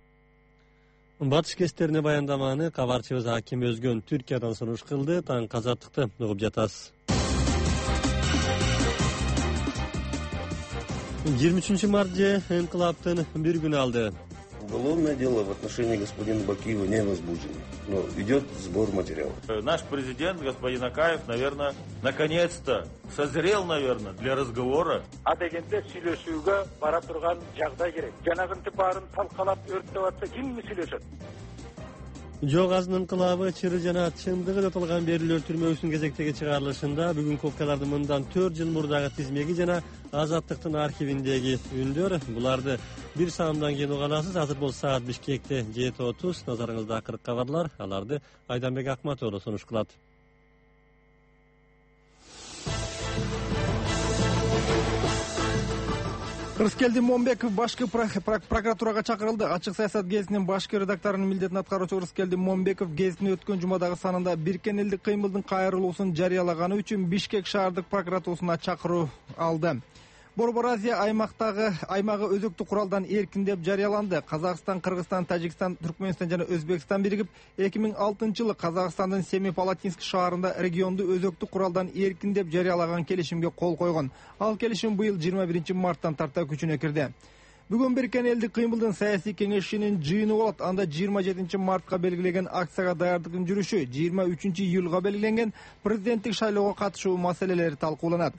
Батыш кестерине баяндаманы кабарчыбыз Аким Өзгөн Түркиядан сунуш кылды. Таң казаттыкты угуп жатасыз. 23 март же инкылаптын бир күнү алды. Уголовное дело в отношении господина Бакиева не возбуждено, но идет сбор материалов. Наш президент, господин Акаев, наверное, наконец-то созрел, наверное, для разговора. Адегенде сүйлөшүүгө бара турган жагдай керек. Жанагынты баарын талкалап өрттөп атса ким сүйлөшөт? Жок азынын кылабы чыры жана чындыгы жатылган берүүлөр түрмөсүнүн кезектеги чыгарылышында бүгүнкү окуялардын мындан 4 жыл мурдагы тизмеги жана Азаттыктын архивиндеги үндөр. Буларды бир саамдан кийин уганасыз. Азыр бул саат Бишкекте 7:30. Назарыңызда акыркы кабарлар. Аларды Айданбек Акматову сунуш кылат. Рыскелди Момбеков башкы прокуратурага чакырылды. Ачык саясат гезитинин башкы редакторунун милдетин аткаруучу Рыскелди Момбеков гезитин өткөн жумадагы санында Бириккен элдик кыймылдын кайрылуусун жарыялаганы үчүн Бишкек шаардык прокуратурасына чакыруу алды. Борбор Азия аймагы өзөктүк куралдан эркиндеп жарыяланды. Казакстан, Кыргызстан, Тажикстан, Түркмөнстан жана Өзбекстан биригип 2006-жылы Казакстандын Семипалатинск шаарында регионду өзөктүк куралдан эркиндеп жарыялаган келишимге кол койгон. Ал келишим быйыл 21-марттан тарта күчүнө кирди. Бүгүн Бириккен элдик кыймылдын саясий кеңешинин жыйыны болот. Анда 27-мартка белгилеген акцияга даярдыгын жүрүшү, 23-июлга белгиленген президенттик шайлоого катышуу маселелери талкууланат.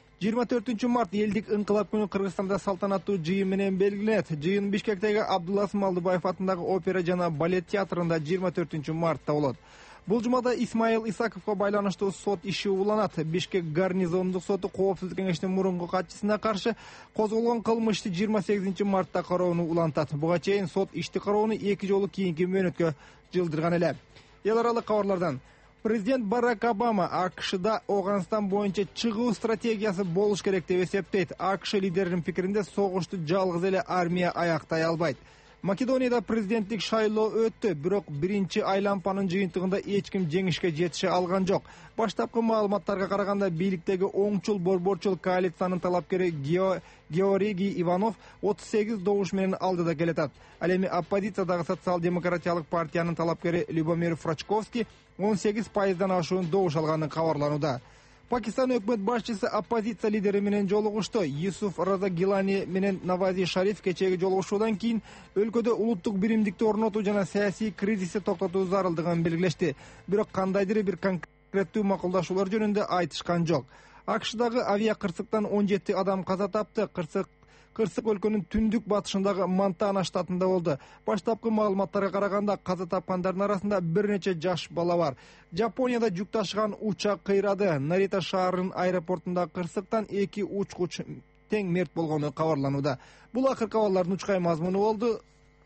24-март элдик ыңкылап күнү Кыргызстанда салтанаттуу жыйын менен белгиленет. Жыйын Бишкектеги Абдулла Смалдыбаев атындагы опера жана балет театрында 24-мартта болот. Бул жумада Исмаил Исаковго байланыштуу сот иши уланат. Бишкек гарнизондук соту коопсуздук кеңешинин мурунку катчысына каршы козголгон кылмышты 28-мартта кароону улантат. Буга чейин сот ишти кароону 2 жолу кийинки мөөнөткө жылдырган эле. Эл аралык кабарлардан Президент Барак Обама АКШда Афганистан боюнча чыгуу стратегиясы болуш керек деп эсептейт. АКШ лидеринин пикиринде согушту жалгыз эле армия аяктай албайт. Македонияда президенттик шайлоо өттү, бирок биринчи айлампанын жыйынтыгында эч ким жеңишке жетише алган жок. Баштапкы маалыматтарга караганда бийликтеги оңчул борборчул коалициянын талапкери Георгий Иванов 38 добуш менен алдыда келатат. Ал эми оппозициядагы социал-демократиялык партиянын талапкери Любомир Фрачковский 18%дан ашуун добуш алганын кабарланууда. Пакистан өкмөт башчысы оппозиция лидери менен жолугушту. Юсуф Раза Гилани менен Навази Шариф кечеги жолугушуудан кийин өлкөдө улуттук биримдикти орнотуу жана саясий кризисти токтотуу зарылдыгын белгилешти. Бирок кандайдыр бир конкреттүү макулдашуулар жөнүндө айтышкан жок. АКШдагы авиа кырсыктан 17 адам каза тапты. Кырсык өлкөнүн түндүк батышындагы Монтана штатында болду. Баштапкы маалыматтарга караганда каза тапкандардын арасында бир нече жаш бала бар. Жапонияда жүк ташыган учак кыйрады. Нарита шаарынын аэропортундагы кырсыктан 2 учкуч тең мерт болгону кабарланууда. Бул акыркы кабарлардын учкай мазмуну болду.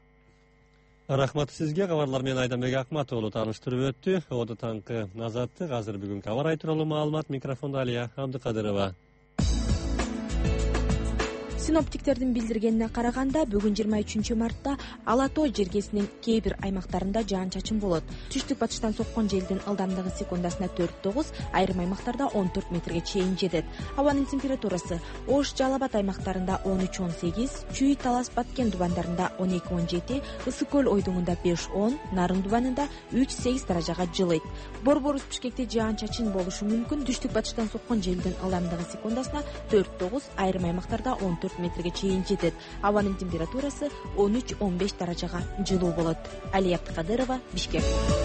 Рахмат сизге. Кабарлар менен Айданбек Акматову тааныштырып өттү. Оду таңкы Азаттык. Азыр бүгүн кабар тууралуу маалымат. Микрофондо Алия Абдыкадырова. Синоптиктердин билдиргенине караганда бүгүн 23-мартта Ала тоо жергесинин кээ бир аймактарында жаан-чачын болот. Түштүк батыштан соккон желдин ылдамдыгы секундасына 4-9, айрым аймактарда 14 метрге чейин жетет. Абанын температурасы Ош, Жалал Абад аймактарында 13-18, Чүй, Талас, Баткен дубандарында 12-17, Ысык көл ойдуңунда 5-10, Нарын дубанында 3-8 даражага жылыйт. Борбор Бишкекте жаан-чачын болушу мүмкүн. Түштүк батыштан соккон желдин ылдамдыгы секундасына 4-9, айрым аймактарда 14 метрге чейин жетет. Абанын температурасы 13-15 даражага жылуу болот. Алия Абдыкадырова, Бишкек.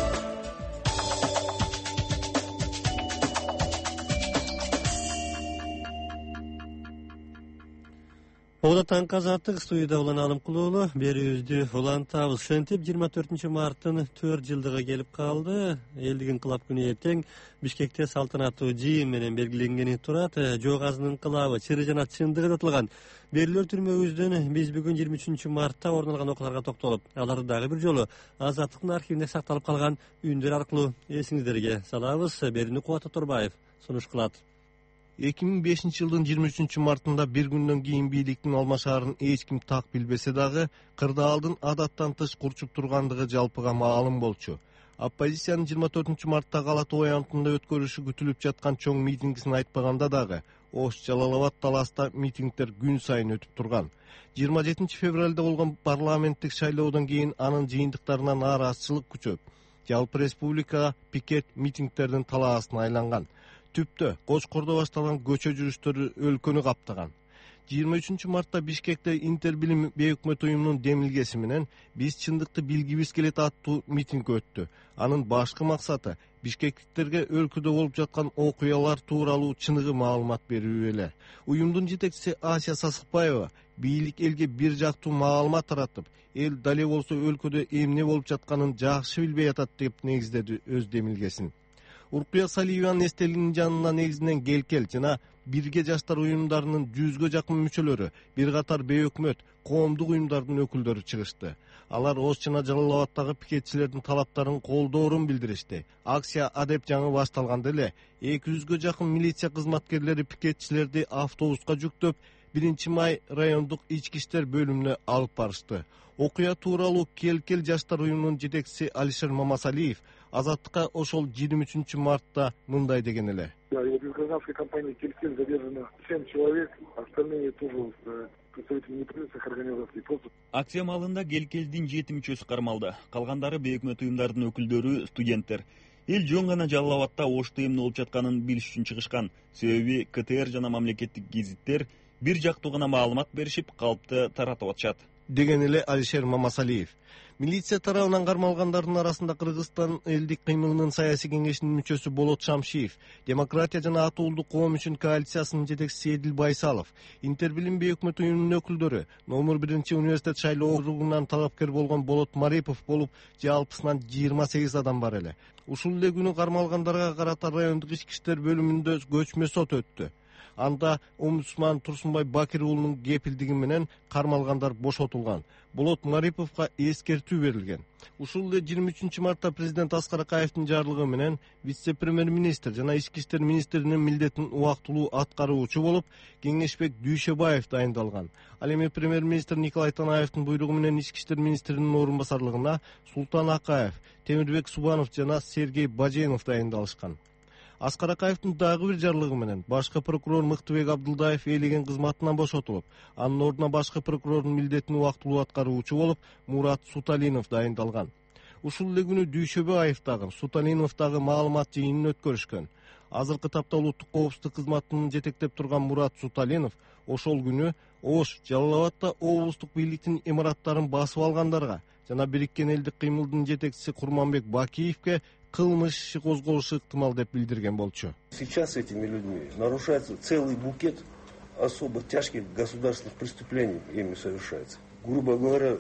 Ода таңкы Азаттык студияда улан алым кылуулу берүүбүздү улантабыз. Ошентип 24-марттын 4 жылдыгы келип калды. Элдик ыңкылап күнү эртең Бишкекте салтанаттуу жыйын менен белгиленгени турат. Жок азынын ыңкылабы чыры жана чындыгы жатылган берүүлөр түрмөбүздөн биз бүгүн 23-мартта орун алган окуяларга токтолуп, аларды дагы бир жолу Азаттыктын архивинде сакталып калган үндөр аркылуу эсиңиздерге салабыз. Берүүнү Кубат Оторбаев сунуш кылат. 2005-жылдын 23-мартында бир күндөн кийин бийликтин алмашаарын эч ким так билбесе дагы, кырдаалдын адаттан тыш курчуп тургандыгы жалпыга маалым болчу. Оппозициянын 24-марттагы Ала тоо аянтында өткөрүшү күтүлүп жаткан чоң митингисин айтпаганда дагы, Ош, Жалал Абад, Таласта митингдер күн сайын өтүп турган. 27 февралда болгон парламенттик шайлоодон кийин анын жыйынтыктарына нааразычылык күчөп, жалпы республикага пикет митингдердин талаасына айланган. Түптө Кочкордо башталган көчө жүрүштөрү өлкөнү каптаган. 23 мартта Бишкекте Интербилим бейөкмөт уюмунун демилгеси менен биз чындыкты билгибиз келет аттуу митинг өттү. Анын башкы максаты бишкектиктерге өлкөдө болуп жаткан окуялар тууралуу чыныгы маалымат берүү эле. Уюмдун жетекчиси Асия Сасыкбаева бийлик элге бир жактуу маалымат таратып, эл дале болсо өлкөдө эмне болуп жатканын жакшы билбей атат деп негиздеди өз демилгесин. Уркуя Салиеванын эстелигинин жанына негизинен Келкел жана Бирге жаштар уюмдарынын 100гө жакын мүчөлөрү, бир катар бейөкмөт, коомдук уюмдардын өкүлдөрү чыгышты. Алар Ош жана Жалал Абадтагы пикетчилердин талаптарын колдоорун билдиришти. Акция адеп жаңы башталганда эле 200гө жакын милиция кызматкерлери пикетчилерди автобуска жүктөп, 1-май райондук ички иштер бөлүмүнө алып барышты. Окуя тууралуу Келкел жаштар уюмунун жетекчиси Алишер Мамасалиев Азаттыкка ошол 23 мартта мындай деген эле. Из гражданской компании «Келкель» задержано 7 человек, остальные тоже представители неправительственных организаций. Акция маалында Келкелдин 7 мүчөсү кармалды. Калгандары бейөкмөт уюмдардын өкүлдөрү, студенттер. Эл жөн гана Жалал Абадта ошто эмне болуп жатканын билиш үчүн чыгышкан. Себеби КТР жана мамлекеттик гезиттер бир жактуу гана маалымат беришип, калпты таратып атышат. Деген эле Алишер Мамасалиев. Милиция тарабынан кармалгандардын арасында Кыргызстан элдик кыймылынын саясий кеңешинин мүчөсү Болот Шамшиев, Демократия жана Атуулдук коом үчүн коалициясынын жетекчиси Эдил Байсалов, Интербилим бейөкмөт уюмунун өкүлдөрү, номер 1 университет шайлоо округунан талапкер болгон Болот Марипов болуп, жалпысынан 28 адам бар эле. Ушул эле күнү кармалгандарга карата райондук ички иштер бөлүмүндө көчмө сот өттү. Анда омбудсман Турсунбай Бакир уулунун кепилдиги менен кармалгандар бошотулган. Болот Мариповго эскертүү берилген. Ушул эле 23 мартта президент Аскар Акаевдин жарлыгы менен вице-премьер-министр жана ички иштер министринин милдетин убактылуу аткаруучу болуп Кеңешбек Дүйшөбаев дайындалган. Ал эми премьер-министр Николай Танаевдин буйругу менен ички иштер министринин орун басарлыгына Султан Акаев, Темирбек Субанов жана Сергей Баженов дайындалышкан. Аскар Акаевдин дагы бир жарлыгы менен башкы прокурор Мыктыбек Абдылдаев ээлеген кызматынан бошотулуп, анын ордуна башкы прокурордун милдетин убактылуу аткаруучу болуп Мурат Суталинов дайындалган. Ушул эле күнү Дүйшөбаев дагы, Суталинов дагы маалымат жыйынын өткөрүшкөн. Азыркы тапта улуттук коопсуздук кызматынын жетектеп турган Мурат Суталинов ошол күнү Ош, Жалал Абадта облустук бийликтин имараттарын басып алгандарга жана Бириккен элдик кыймылдын жетекчиси Курманбек Бакиевке кылмыш иши козголушу ыктымал деп билдирген болчу. Сейчас этими людьми нарушается целый букет особо тяжких государственных преступлений, ими совершается. Грубо говоря,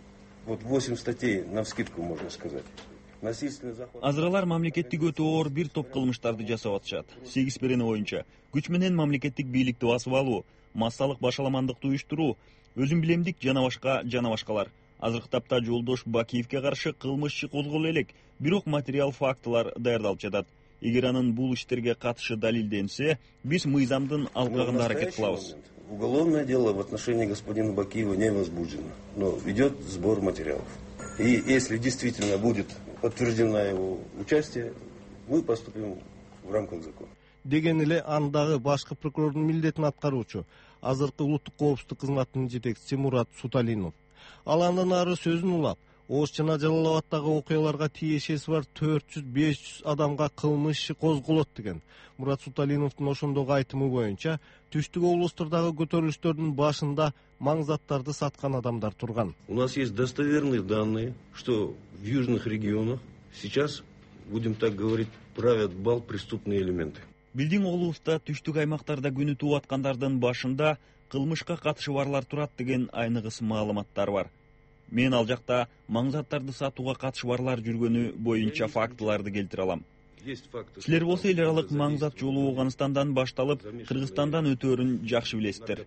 вот 8 статей навскидку можно сказать. Насильственный захват. Азыралар мамлекеттик өтө оор бир топ кылмыштарды жасап атышат. 8 берени боюнча күч менен мамлекеттик бийликти басып алуу, массалык башаламандыкты уюштуруу, өзүн билемдик жана башкалар. Азыркы тапта Жолдош Бакиевке каршы кылмыш иши козголо элек, бирок материал фактылар даярдалып жатат. Эгер анын бул иштерге катышы далилденсе, биз мыйзамдын алкагында аракет кылабыз. Уголовное дело в отношении господина Бакиева не возбуждено, но идет сбор материалов. И если действительно будет подтверждено его участие, мы поступим в рамках закона. Деген эле андагы башкы прокурордун милдетин аткаруучу, азыркы улуттук коопсуздук кызматынын жетекчиси Мурат Суталинов. Ал андан ары сөзүн улап, Ош жана Жалал Абадтагы окуяларга тиешеси бар 400-500 адамга кылмыш иши козголот деген. Мурат Суталиновдун ошондогу айтымы боюнча, түштүк облустардагы көтөрүлүштөрдүн башында маңзаттарды саткан адамдар турган. У нас есть достоверные данные, что в южных регионах сейчас, будем так говорить, правят бал преступные элементы. Билдиң олубузда түштүк аймактарда күнү тууп аткандардын башында кылмышка катышы барлар турат деген айныгыс маалыматтар бар. Мен ал жакта маңзаттарды сатууга катышы барлар жүргөнү боюнча фактыларды келтире алам. Силер болсо эл аралык маңзат жолу Афганистандан башталып, Кыргызстандан өтөөрүн жакшы билесиздер.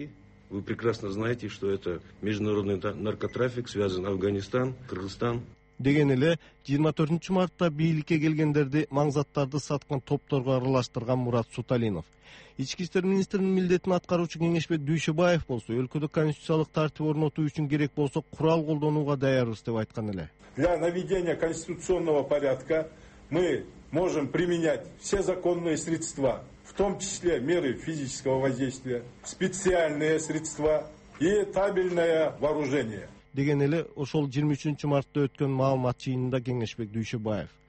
Вы прекрасно знаете, что это международный наркотрафик, связан Афганистан, Кыргызстан. Деген эле 24 мартта бийликке келгендерди маңзаттарды саткан топторго аралаштырган Мурат Суталинов. Ички иштер министринин милдетин аткаруучу Кеңешбек Дүйшөбаев болсо, өлкөдө конституциялык тартип орнотуу үчүн керек болсо курал колдонууга даярбыз деп айткан эле. Для наведения конституционного порядка мы можем применять все законные средства, в том числе меры физического воздействия, специальные средства и табельное вооружение. Деген эле ошол 23 мартта өткөн маалымат жыйынында Кеңешбек Дүйшөбаев.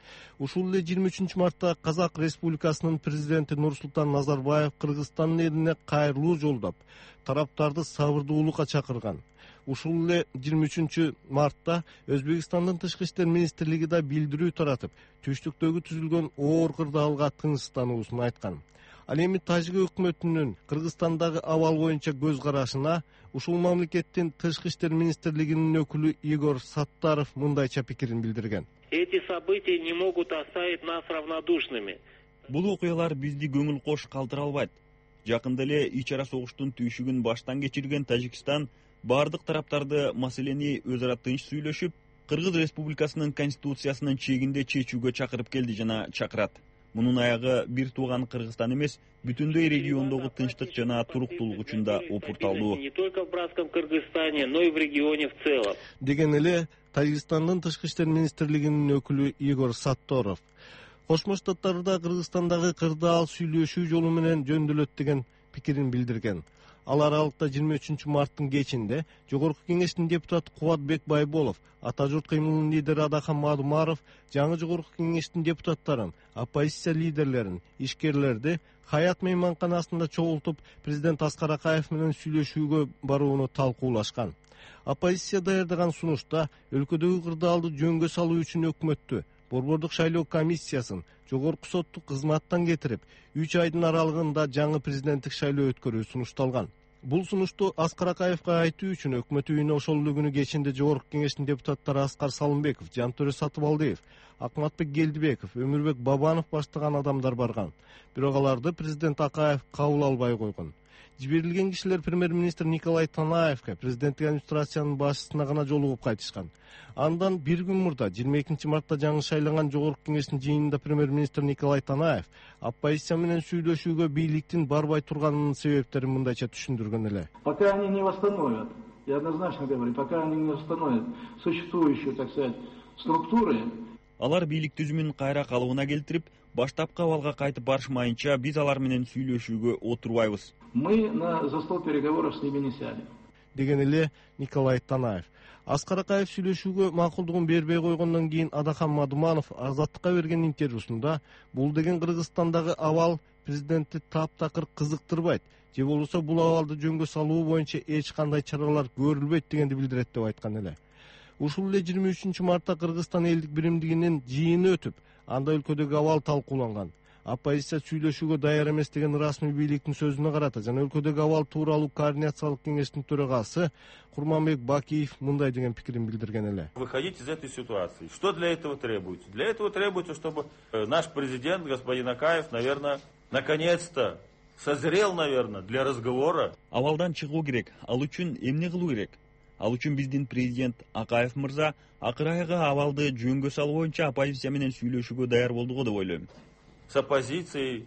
Ушул эле 23 мартта Казак Республикасынын президенти Нурсултан Назарбаев Кыргызстандын элине кайрылуу жолдоп, тараптарды сабырдуулукка чакырган. Ушул эле 23 мартта Өзбекстандын Тышкы иштер министрлиги да билдирүү таратып, түштүктөгү түзүлгөн оор кырдаалга тынчсыздануусун айткан. Ал эми Тажик өкмөтүнүн Кыргызстандагы абал боюнча көз карашына ушул мамлекеттин Тышкы иштер министрлигинин өкүлү Игорь Саттаров мындайча пикирин билдирген. Эти события не могут оставить нас равнодушными. Бул окуялар бизди көңүл кош калтыра албайт. Жакында эле ич ара согуштун түйшүгүн баштан кечирген Тажикстан бардык тараптарды маселени өз ара тынч сүйлөшүп, Кыргыз Республикасынын конституциясынын чегинде чечүүгө чакырып келди жана чакырат. Мунун аягы бир тууган Кыргызстан эмес, бүтүндөй региондогу тынчтык жана туруктуулук үчүн да опурталдуу. Не только в братском Кыргызстане, но и в регионе в целом. Деген эле Тажикстандын Тышкы иштер министрлигинин өкүлү Игорь Сатторов. Кошмо Штаттарда Кыргызстандагы кырдаал сүйлөшүү жолу менен жөндөлөт деген пикирин билдирген. Ал аралыкта 23 марттын кечинде Жогорку Кеңештин депутаты Кубатбек Байболов, Ата журт кыймылынын лидери Адахан Мадумаров жаңы Жогорку Кеңештин депутаттарын, оппозиция лидерлерин, ишкерлерди Хаят мейманканасында чогултуп, президент Аскар Акаев менен сүйлөшүүгө барууну талкуулашкан. Оппозиция даярдаган сунушта өлкөдөгү кырдаалды жөнгө салуу үчүн өкмөттү Борбордук шайлоо комиссиясын жогорку сотту кызматтан кетирип, 3 айдын аралыгында жаңы президенттик шайлоо өткөрүү сунушталган. Бул сунушту Аскар Акаевга айтуу үчүн өкмөт үйүнө ошол эле күнү кечинде Жогорку Кеңештин депутаттары Аскар Салымбеков, Жантөрө Сатыбалдиев, Акматбек Келдибеков, Өмүрбек Бабанов баштаган адамдар барган. Бирок аларды президент Акаев кабыл албай койгон. Жиберилген кишилер премьер-министр Николай Танаевке, президенттик администрациянын башчысына гана жолугуп кайтышкан. Андан бир күн мурда 22 мартта жаңы шайланган Жогорку Кеңештин жыйынында премьер-министр Николай Танаев оппозиция менен сүйлөшүүгө бийликтин барбай турганынын себептерин мындайча түшүндүргөн эле. Пока они не восстановят, я однозначно говорю, пока они не восстановят существующие, так сказать, структуры. Алар бийлик түзүмүн кайра калыбына келтирип, баштапкы абалга кайтып барышмайынча биз алар менен сүйлөшүүгө отурбайбыз. Мы за стол переговоров с ними не сядем. Деген эле Николай Танаев. Аскар Акаев сүйлөшүүгө макулдугун бербей койгондон кийин Адахан Мадуманов Азаттыкка берген интервьюсунда бул деген Кыргызстандагы абал президентти таптакыр кызыктырбайт, же болбосо бул абалды жөнгө салуу боюнча эч кандай чаралар көрүлбөйт дегенди билдирет деп айткан эле. Ушул эле 23 мартта Кыргызстан элдик биримдигинин жыйыны өтүп, анда өлкөдөгү абал талкууланган. Оппозиция сүйлөшүүгө даяр эмес деген расмий бийликтин сөзүнө карата жана өлкөдөгү абал тууралуу координациялык кеңештин төрагасы Курманбек Бакиев мындай деген пикирин билдирген эле. Выходить из этой ситуации. Что для этого требуется? Для этого требуется, чтобы наш президент, господин Акаев, наверное, наконец-то созрел, наверное, для разговора. Абалдан чыгуу керек. Ал үчүн эмне кылуу керек? Ал үчүн биздин президент Акаев мырза акыр аягы абалды жөнгө салуу боюнча оппозиция менен сүйлөшүүгө даяр болдуго деп ойлойм. С оппозицией,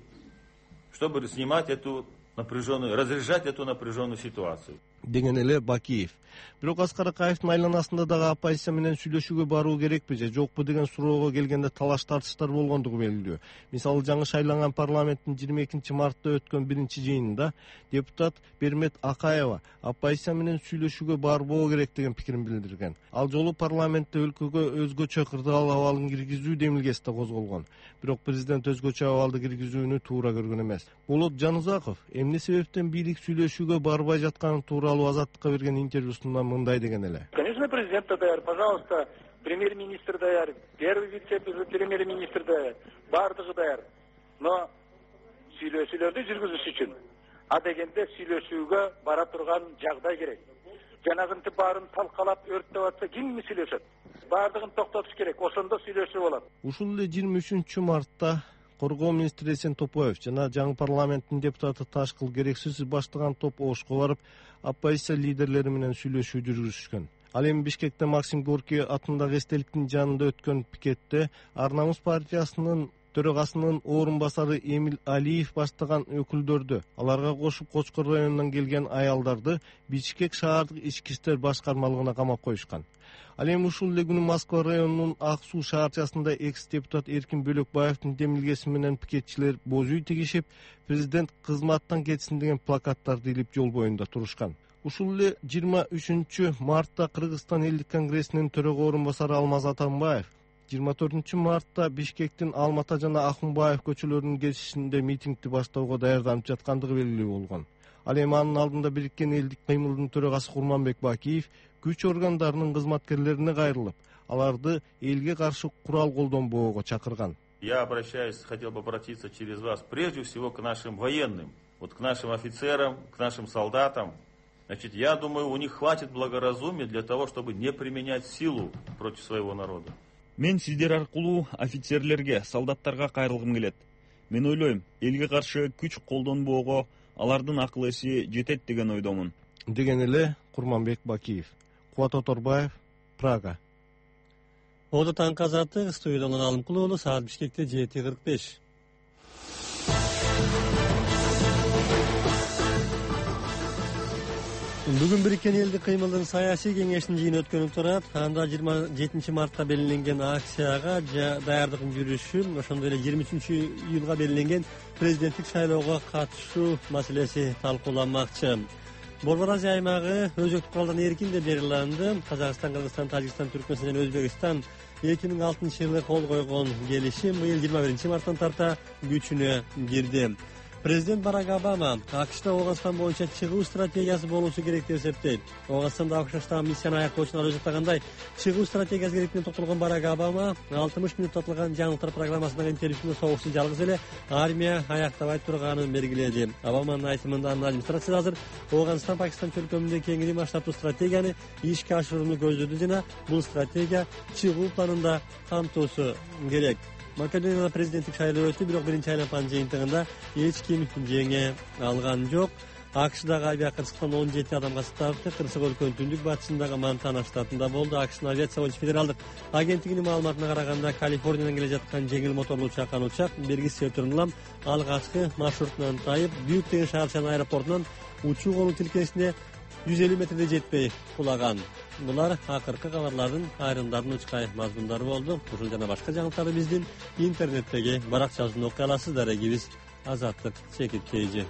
чтобы снимать эту напряженную, разряжать эту напряженную ситуацию. Деген эле Бакиев. Бирок Аскар Акаевдин айланасында дагы оппозиция менен сүйлөшүүгө баруу керекпи же жокпу деген суроого келгенде талаш тартыштар болгондугу белгилүү. Мисалы жаңы шайланган парламенттин 22 мартта өткөн биринчи жыйынында депутат Бермет Акаева оппозиция менен сүйлөшүүгө барбоо керек деген пикирин билдирген. Ал жолу парламентте өлкөгө өзгөчө кырдаал абалын киргизүү демилгеси да козголгон. Бирок президент өзгөчө абалды киргизүүнү туура көргөн эмес. Болот Жанузаков эмне себептен бийлик сүйлөшүүгө барбай жатканын тууралуу Азаттыкка берген интервьюсунда мындай деген эле. Конечно, президент даяр, пожалуйста, премьер-министр даяр, первый вице-премьер-министр даяр, бардыгы даяр. Но сүйлөшүүлөрдү жүргүзүш үчүн адегенде сүйлөшүүгө бара турган жагдай керек. Жанагынтип баарын талкалап өрттөп атса ким сүйлөшөт? Бардыгын токтотуш керек, ошондо сүйлөшүү болот. Ушул эле 23 мартта Коргоо министри Эсен Топоев жана жаңы парламенттин депутаты Ташкыл Керексиз баштаган топ Ошко барып, оппозиция лидерлери менен сүйлөшүү жүргүзүшкөн. Ал эми Бишкекте Максим Горький атындагы эстеликтин жанында өткөн пикетте Ар намус партиясынын төрагасынын орун басары Эмил Алиев баштаган өкүлдөрдү, аларга кошуп Кочкор районунан келген аялдарды Бишкек шаардык ички иштер башкармалыгына камап коюшкан. Ал эми ушул эле күнү Москва районунун Ак Суу шаарчасында экс-депутат Эркин Бөлөкбаевдин демилгеси менен пикетчилер боз үй тигишип, президент кызматтан кетсин деген плакаттарды илип жол боюнда турушкан. Ушул эле 23 мартта Кыргызстан элдик конгрессинин төрага орун басары Алмаз Атамбаев 24 мартта Бишкектин Алмата жана Акунбаев көчөлөрүнүн кесишинде митингди баштоого даярданып жаткандыгы белгилүү болгон. Ал эми анын алдында Бириккен элдик кыймылдын төрагасы Курманбек Бакиев күч органдарынын кызматкерлерине кайрылып, аларды элге каршы курал колдонбоого чакырган. Я хотел бы обратиться через вас прежде всего к нашим военным, вот к нашим офицерам, к нашим солдатам. Значит, я думаю, у них хватит благоразумия для того, чтобы не применять силу против своего народа. Мен сиздер аркылуу офицерлерге, солдаттарга кайрылгым келет. Мен ойлойм, элге каршы күч колдонбоого алардын акыл эси жетет деген ойдомун. Деген эле Курманбек Бакиев. Кубат Оторбаев, Прага. Ода таңкы азаттык студиядан алым кылуулу саат Бишкекте 7:45. Бүгүн Бириккен элдик кыймылдын саясий кеңешинин жыйыны өткөнүп турат. Анда 27 мартта белгиленген акцияга даярдыгын жүрүшүн, ошондой эле 23 июлга белгиленген президенттик шайлоого катышуу маселеси талкууланмакчы. Борбор Азия аймагы өзөктүк куралдан эркин деп жарыяланды. Казакстан, Кыргызстан, Тажикстан, Түркмөнстан жана Өзбекстан 2006-жылы кол койгон келишим быйыл 21 марттан тарта күчүнө кирди. Президент Барак Обама АКШда Ооганстан боюнча чыгуу стратегиясы болушу керек деп эсептейт. Ооганстанда АКШтагы миссияны аяктоочун арыз жаткандай чыгуу стратегиясы керектигине токтолгон Барак Обама 60 мүнөт татылган жаңылыктар программасындагы интервьюсунда согушту жалгыз эле армия аяктабай турганын белгиледи. Обаманын айтымында анын администрациясы азыр Ооганстан Пакистан чөлкөмүндө кеңири масштабтуу стратегияны ишке ашырууну көздөдү жана бул стратегия чыгуу планында камтуусу керек. Македонияда президенттик шайлоо өттү, бирок биринчи айланманын жыйынтыгында эч ким жеңе алган жок. АКШдагы авиакка чыккан 17 адамга стартты Кырсык өлкөнүн түндүк батышындагы Монтана штатында болду. АКШнын авиация боюнча федералдык агенттигинин маалыматына караганда, Калифорниядан келе жаткан жеңил моторлуу учакан учак бергисиз өтүрүлгөн алгачкы маршрутунан тайып, Бүйүк Деңиз шаарчан аэропортунан учуу конуу тилкесине 150 метрде жетпей кулаган. Булар акыркы кабарлардын айрымдардын учкай мазмундары болду. Ушул жана башка жаңылыктарды биздин интернеттеги баракчабыздан окуй аласыздар. Эгибиз Азаттык чекиткейжи.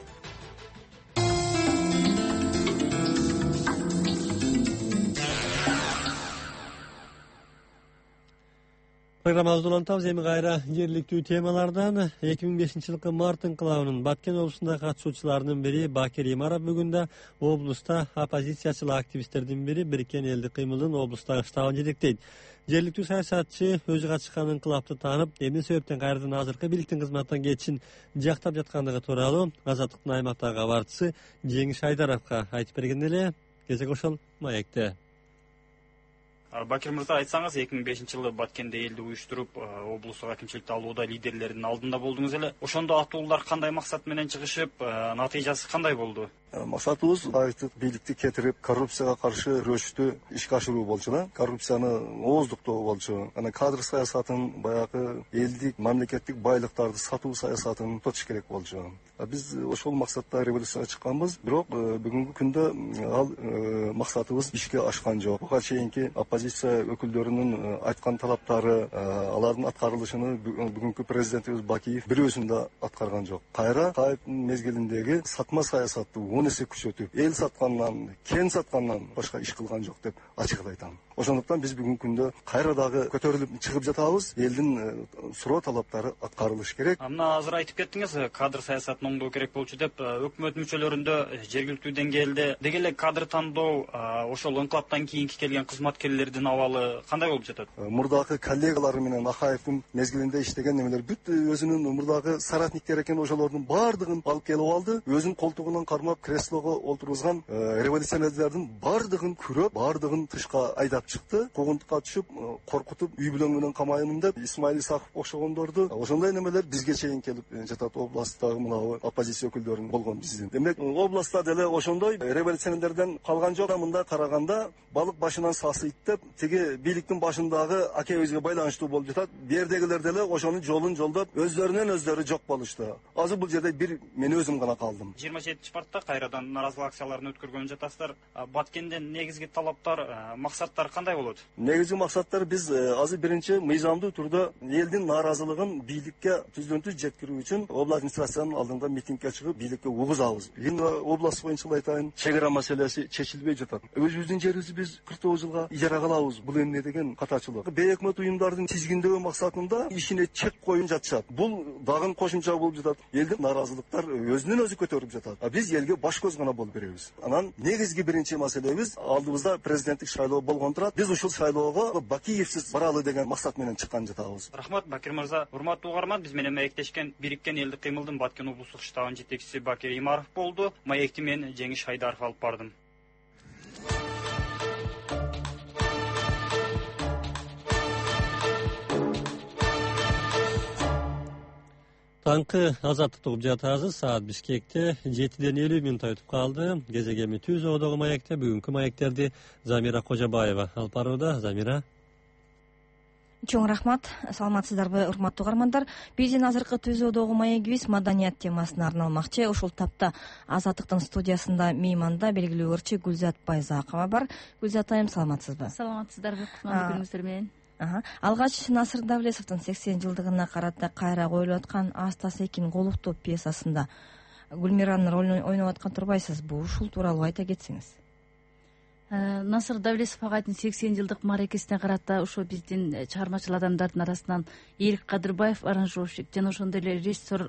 Программабызды улантабыз. Эми кайра жергиликтүү темалардан 2005-жылкы март инкылабынын Баткен облусунда катышуучуларынын бири Бакир Имаров бүгүн облуста оппозициячыл активисттердин бири Бириккен элдик кыймылдын облустагы штабын жетектейт. Жергиликтүү саясатчы өзү катышкан инкылапты таанып, эмне себептен кайрадан азыркы бийликтин кызматтан кетишин жактап жаткандыгы тууралуу Азаттыктын аймактагы кабарчысы Жеңиш Айдаровго айтып берген эле. Кезек ошол маекте. Бакир мырза, айтсаңыз, 2005-жылы Баткенде элди уюштуруп, облустук акимчиликти алууда лидерлердин алдында болдуңуз эле. Ошондо атуулар кандай максат менен чыгышып, натыйжасы кандай болду? Максатыбыз айртып бийликти кетирип, коррупцияга каршы күрөштү ишке ашыруу болчу да. Коррупцияны ооздуктоо болчу. Ана кадр саясатын, баягы элдик, мамлекеттик байлыктарды сатуу саясатын тотуш керек болчу. Биз ошол максатта революцияга чыкканбыз, бирок бүгүнкү күндө ал максатыбыз ишке ашкан жок. Буга чейинки оппозиция өкүлдөрүнүн айткан талаптары, алардын аткарылышын бүгүнкү президентибиз Бакиев бир өзүн да аткарган жок. Кайра Таиптин мезгилиндеги сатма саясатты 10 эсе күчөтүп, эл саткандан, кен саткандан башка иш кылган жок деп ачык айтам. Ошондуктан биз бүгүнкү күндө кайра дагы көтөрүлүп чыгып жатабыз. Элдин суроо талаптары аткарылыш керек. Мына азыр айтып кеттиңиз, кадр саясатын оңдоо керек болчу деп. Өкмөт мүчөлөрүндө жергиликтүү деңгээлде деги эле кадр тандоо, ошол инкылаптан кийинки келген кызматкерлердин абалы кандай болуп жатат? Мурдагы коллегалары менен Акаевдин мезгилинде иштеген немелер бүт өзүнүн мурдагы соратниктер экен, ошолордун баардыгын алып келип алды. Өзүнүн колтугунан кармап креслого олтургузган революционерлердин баардыгын күрөп, баардыгын тышка айдап чыкты. Куугунтукка түшүп, коркутуп, үй бүлөң менен камайын деп Исмаил Исаков окшогондорду. Ошондой немелер бизге чейин келип жатат. Областтагы мына оппозиция өкүлдөрүн болгон биздин. Демек, областта деле ошондой революционерлерден калган жок. Мында караганда балык башынан сасыйт деп, тиги бийликтин башындагы акебизге байланыштуу болуп жатат. Бердегилер деле ошонун жолун жолдоп, өздөрүнөн өздөрү жок болушту. Азыр бул жерде бир мен өзүм гана калдым. 27 мартта кайрадан нааразылык акцияларын өткөргөн жатасыздар. Баткенден негизги талаптар, максаттар кандай болот? Негизги максаттар биз азыр биринчи мыйзамдуу турда элдин нааразылыгын бийликке түздөн-түз жеткирүү үчүн облат администрациянын алдында митингге чыгып бийликке угузабыз. Эми область боюнча айтайын, чек ара маселеси чечилбей жатат. Өзүбүздүн жерибизди биз 49 жылга ижарага алабыз. Бул эмне деген катачылык. Бейөкмөт уюмдардын тизгиндөө максатында ишине чек коюп жатышат. Бул дагы кошумча болуп жатат. Элдин нааразылыктар өзүнөн өзү көтөрүлүп жатат. Биз элге баш көз гана болуп беребиз. Анан негизги биринчи маселебиз алдыбызда президенттик шайлоо болгон турат. Биз ушул шайлоого Бакиевсиз баралы деген максат менен чыккан жатабыз. Рахмат Бакир мырза. Урматтуу угарман, биз менен маектешкен Бириккен элдик кыймылдын Баткен облустук штабынын жетекчиси Бакир Имаров болду. Маекти мен Жеңиш Хайдаров алып бардым. Таңкы азаттык угуп жатабыз. Саат Бишкекте 7:50 мүнөт өтүп калды. Кезегеми Түз Оодогу маекте бүгүнкү маектерди Замира Кожобаева алып барууда. Замира. Чоң рахмат. Саламатсыздарбы, урматтуу угармандар? Биздин азыркы Түз Оодогу маегибиз маданият темасына арналмакчы. Ушул тапта Азаттыктын студиясында мейманда белгилүү ырчы Гүлзат Байзакова бар. Гүлзат айым, саламатсызбы? Саламатсыздарбы, кутмандуу күнүңүздөр менен. Алгач Насыр Давлесовдун 80 жылдыгына карата кайра коюлуп аткан Аста Секин Голуктоп пьесасында Гүлмиранын ролун ойноп аткан турбайсызбы? Ушул тууралуу айта кетсеңиз. Насыр Давлесов агайдын 80 жылдык мааракесине карата ошо биздин чыгармачыл адамдардын арасынан Эрик Кадырбаев аранжировщик жана ошондой эле режиссер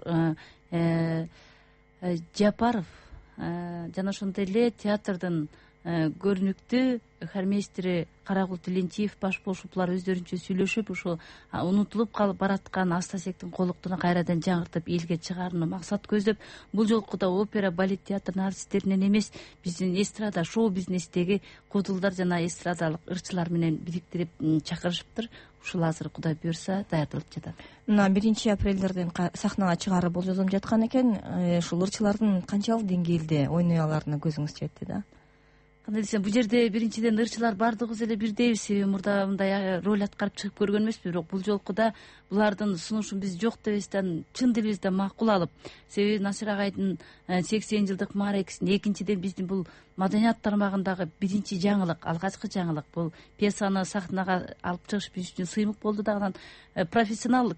Жапаров жана ошондой эле театрдын көрүнүктүү хормейстери Карагул Тилентиев баш болушуп, булар өздөрүнчө сүйлөшүп, ушул унутулуп калып бараткан Аста Сектин Голуктуна кайрадан жаңыртып элге чыгарууну максат көздөп, бул жолку да опера, балет театрынын артисттеринен эмес, биздин эстрада, шоу бизнестеги кудулдар жана эстрадалык ырчылар менен бириктирип чакырышыптыр. Ушул азыр Кудай буйрса даярдалып жатат. Мына 1-апрелдерден сахнага чыгаруу болжолдонуп жаткан экен. Ушул ырчылардын канчалык деңгээлде ойной аларына көзүңүз жетти да? Кандай десем, бул жерде биринчиден ырчылар баардыгыбыз эле бирдейбиз. Себеби мурда мындай роль аткарып чыгып көргөн эмеспиз, бирок бул жолку да булардын сунушун биз жок дебестен, чын дилибизде макул алып, себеби Насыр агайдын 80 жылдык мааракесин, экинчиден биздин бул маданият тармагындагы биринчи жаңылык, алгачкы жаңылык, бул пьесаны сахнага алып чыгыш биз үчүн сыймык болду да. Анан профессионал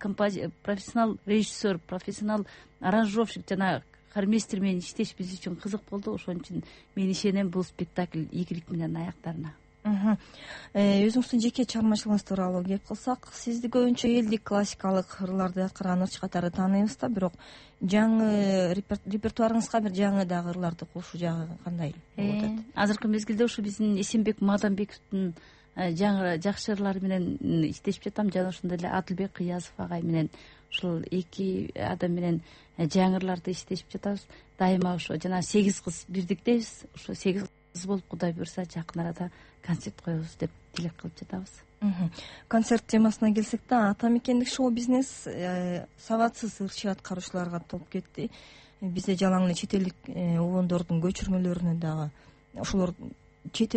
режиссер, профессионал аранжировщик жана хормейстер менен иштеш биз үчүн кызык болду. Ошон үчүн мен ишенем бул спектакль ийгилик менен аяктарына. Өзүңүздүн жеке чыгармачылыгыңыз тууралуу кеп кылсак, сизди көбүнчө элдик классикалык ырларды аткарган ырчы катары тааныйбыз да, бирок жаңы репертуарыңызга бир жаңы дагы ырларды кошуу жагы кандай болуп атат? Азыркы мезгилде ушу биздин Эсенбек Маданбековдун жаңы жакшы ырлары менен иштешип жатам, жана ошондой эле Адылбек Кыязов агай менен ушул эки адам менен жаңы ырларды иштешип жатабыз. Дайыма ошо жана 8 кыз бирдиктебиз. Ошо 8 кыз болуп Кудай буйрса жакын арада концерт коебуз деп тилек кылып жатабыз. Концерт темасына келсек да, ата мекендик шоу бизнес сабатсыз ырчы аткаруучуларга толуп кетти. Бизде жалаң эле чет элдик обондордун көчүрмөлөрүнө дагы ошолор чет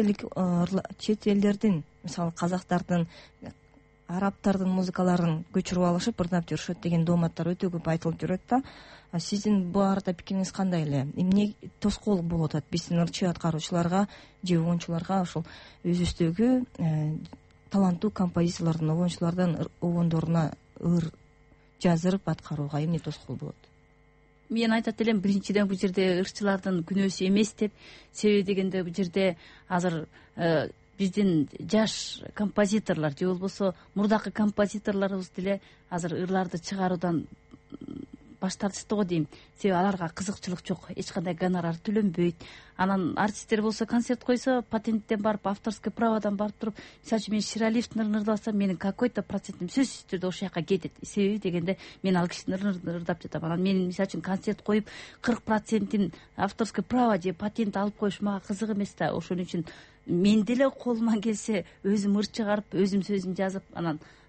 элдердин, мисалы казактардын, арабтардын музыкаларын көчүрүп алышып ырдап жүрүшөт деген дооматтар өтө көп айтылып жүрөт да. Сиздин бул арада пикириңиз кандай эле? Эмне тоскоол болуп атат биздин ырчы аткаруучуларга же обончуларга ошол өзүбүздөгү таланттуу композиторлордун, обончулардын обондоруна ыр жаздырып аткарууга эмне тоскоол болот? Мен айтат элем, биринчиден бул жерде ырчылардын күнөөсү эмес деп. Себеби дегенде бул жерде азыр биздин жаш композиторлор же болбосо мурдакы композиторлорубуз деле азыр ырларды чыгаруудан баш тартышты го дейм. Себеби аларга кызыкчылык жок, эч кандай гонорар төлөнбөйт. Анан артисттер болсо концерт койсо, патенттен барып, авторский праводан барып туруп, мисалы үчүн мен Ширалиевдин ырын ырдасам, менин какой-то процентим сөзсүз түрдө ошол жака кетет. Себеби дегенде мен ал кишинин ырын ырдап жатам. Анан мен мисалы үчүн концерт коюп 40%-ин авторский право же патент алып коюш мага кызык эмес да. Ошон үчүн мен деле колуман келсе өзүм ыр чыгарып, өзүм сөзүн жазып, анан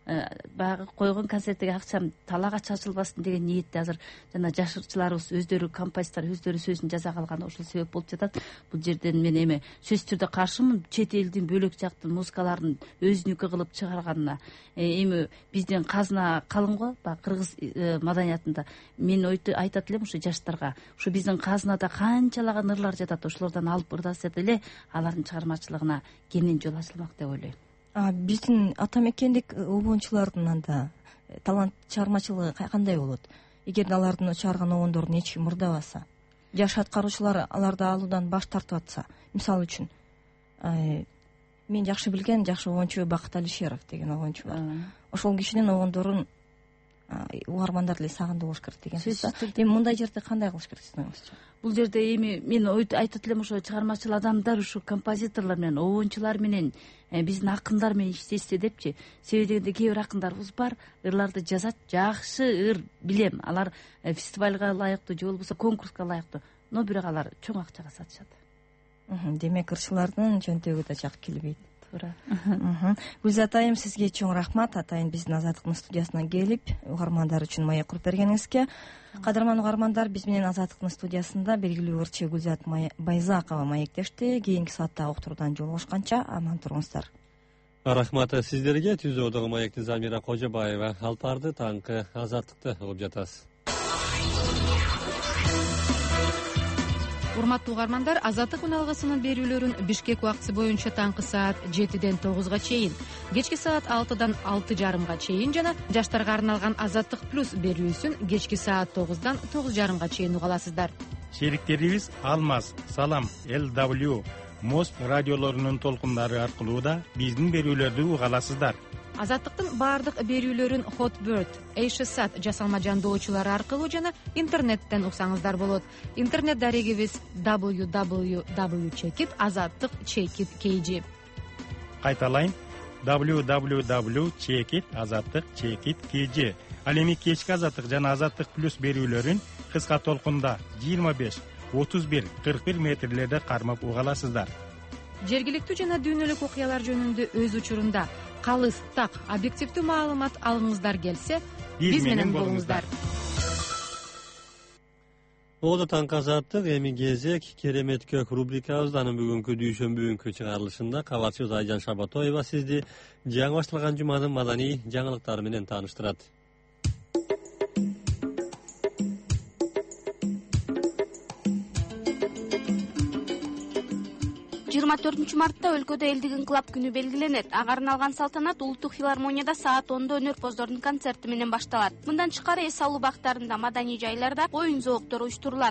баягы койгон концертиге акчам талаага чачылбасын деген ниетте азыр жана жаш ырчыларыбыз өздөрү композитор өздөрү сөзүн жаза калганы ошол себеп болуп жатат. Бул жерден мен эми сөзсүз түрдө каршымын чет элдин бөлөк жактын музыкаларын өзүнүкү кылып чыгарганына. Эми биздин казына калың го баягы кыргыз маданиятында. Мен айтат элем ушу жаштарга, ушу биздин казынада канчалаган ырлар жатат, ошолордон алып ырдаса деле алардын чыгармачылыгына кенен жол ачылмак деп ойлойм. Биздин ата мекендик обончулардын анда талант чыгармачылыгы кандай болот? Эгерде алардын чыгарган обондорун эч ким ырдабаса, жаш аткаруучулар аларды алуудан баш тартып атса, мисалы үчүн мен жакшы билген жакшы обончу Бакыт Алишеров деген обончу бар. Ошол кишинин обондорун угармандар деле сагынды болуш керек деген сөз. Эми мындай жерде кандай кылыш керек сиздин оюңузча? Бул жерде эми мен айтат элем, ошо чыгармачыл адамдар ушу композиторлор менен, обончулар менен, биздин акындар менен иштешсе депчи. Себеби дегенде кээ бир акындарыбыз бар, ырларды жазат, жакшы ыр билем. Алар фестивалга ылайыктуу же болбосо конкурска ылайыктуу, но бирок алар чоң акчага сатышат. Демек ырчылардын жөнтөгү да жак келбейт. Туура. Гүлзат айым, сизге чоң рахмат. Атайын биздин Азаттыктын студиясына келип, угармандар үчүн маек куруп бергениңизге. Кадырман угармандар, биз менен Азаттыктын студиясында белгилүү ырчы Гүлзат Байзакова маектешти. Кийинки саатта уктуруудан жолугушканча аман туруңуздар. Рахмат сиздерге. Түзүүдөгү маекти Замира Кожобаева алып барды. Таңкы Азаттыкты угуп жатасыз. Урматтуу угармандар, Азаттык үн алгысынын берүүлөрүн Бишкек убактысы боюнча таңкы саат 7-ден 9-га чейин, кечки саат 6-дан 6:30-га чейин жана жаштарга арналган Азаттык плюс берүүсүн кечки саат 9-дан 9:30-га чейин уга аласыздар. Шериктерибиз Алмаз, Салам, LW, Мост радиолорунун толкундары аркылуу да биздин берүүлөрдү уга аласыздар. Азаттыктын баардык берүүлөрүн Hotbird, Эйшесат жасалма жандоочулары аркылуу жана интернеттен уксаңыздар болот. Интернет дарегибиз www.azattik.kg. Кайталайм, www.azattik.kg. Ал эми кечки Азаттык жана Азаттык плюс берүүлөрүн кыска толкунда 25, 31, 41 метрлерде кармап уга аласыздар. Жергиликтүү жана дүйнөлүк окуялар жөнүндө өз учурунда калыс, так, объективдүү маалымат алгыңыздар келсе, биз менен болуңуздар. Болду таңкы Азаттык, эми кезек керемет көк рубрикабыздан бүгүнкү дүйшөмбү чыгарылышында кабарчыбыз Айжан Шабатоева сизди жаңы башталган жуманын маданий жаңылыктары менен тааныштырат. 24 мартта өлкөдө элдик инкылап күнү белгиленет. Ага арналган салтанат Улуттук филармонияда саат 10-да өнөрпоздордун концерти менен башталат. Мындан тышкары эс алуу бактарында, маданий жайларда оюн зооктор уюштурулат.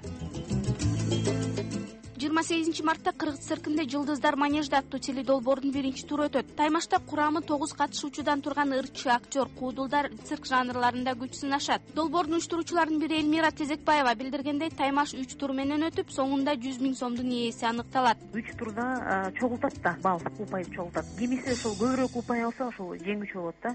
28 мартта Кыргыз циркинде Жылдыздар манежда аттуу теледолбоордун биринчи туру өтөт. Таймашта курамы 9 катышуучудан турган ырчы, актер, куудулдар цирк жанрларында күч сынашат. Долбоордун уюштуруучуларынын бири Элмира Тезекбаева билдиргендей, Таймаш 3 тур менен өтүп, соңунда 100 000 сомдун ээси аныкталат. 3 турда чогултат да, балл, упайды чогултат. Кимиси ошол көбүрөөк упай алса, ошол жеңүүчү болот да.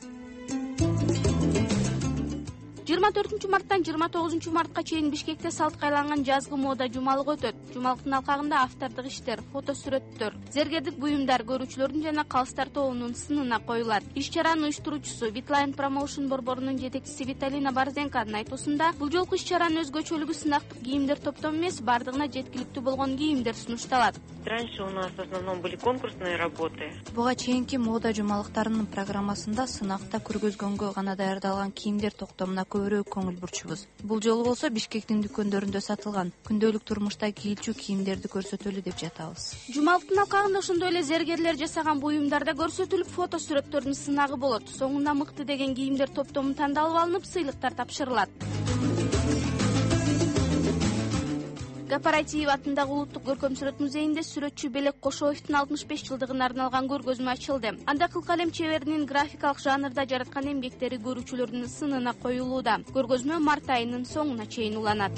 24 марттан 29 мартка чейин Бишкекте салтка айланган жазгы мода жумалыгы өтөт. Жумалыктын алкагында автордук иштер, фото сүрөттөр, зергердик буюмдар көрүүчүлөрдүн жана калыстар тобунун сынына коюлат. Иш-чаранын уюштуруучусу Витлайн Промоушен борборунун жетекчиси Виталина Барзенканын айтуусунда, бул жолку иш-чаранын өзгөчөлүгү сынактык кийимдер топтому эмес, бардыгына жеткиликтүү болгон кийимдер сунушталат. Раньше у нас в основном были конкурсные работы. Буга чейинки мода жумалыктарынын программасында сынакта көргөзгөнгө гана даярдалган кийимдер токтомуна көбүрөөк көңүл бурчубуз. Бул жолу болсо Бишкектин дүкөндөрүндө сатылган күндөлүк турмушта кийилчү кийимдерди көрсөтөлү деп жатабыз. Жумалыктын алкагында ошондой эле зергерлер жасаган буюмдарда көрсөтүлүп, фото сүрөттөрдүн сынагы болот. Соңунда мыкты деген кийимдер топтому тандалып алынып, сыйлыктар тапшырылат. Кооператив атындагы Улуттук көркөм сүрөт музейинде сүрөтчү Белек Кошоевдун 65 жылдыгына арналган көргөзмө ачылды. Анда кыл калем чеберинин графикалык жанрда жараткан эмгектери көрүүчүлөрдүн сынына коюлууда. Көргөзмө март айынын соңуна чейин уланат.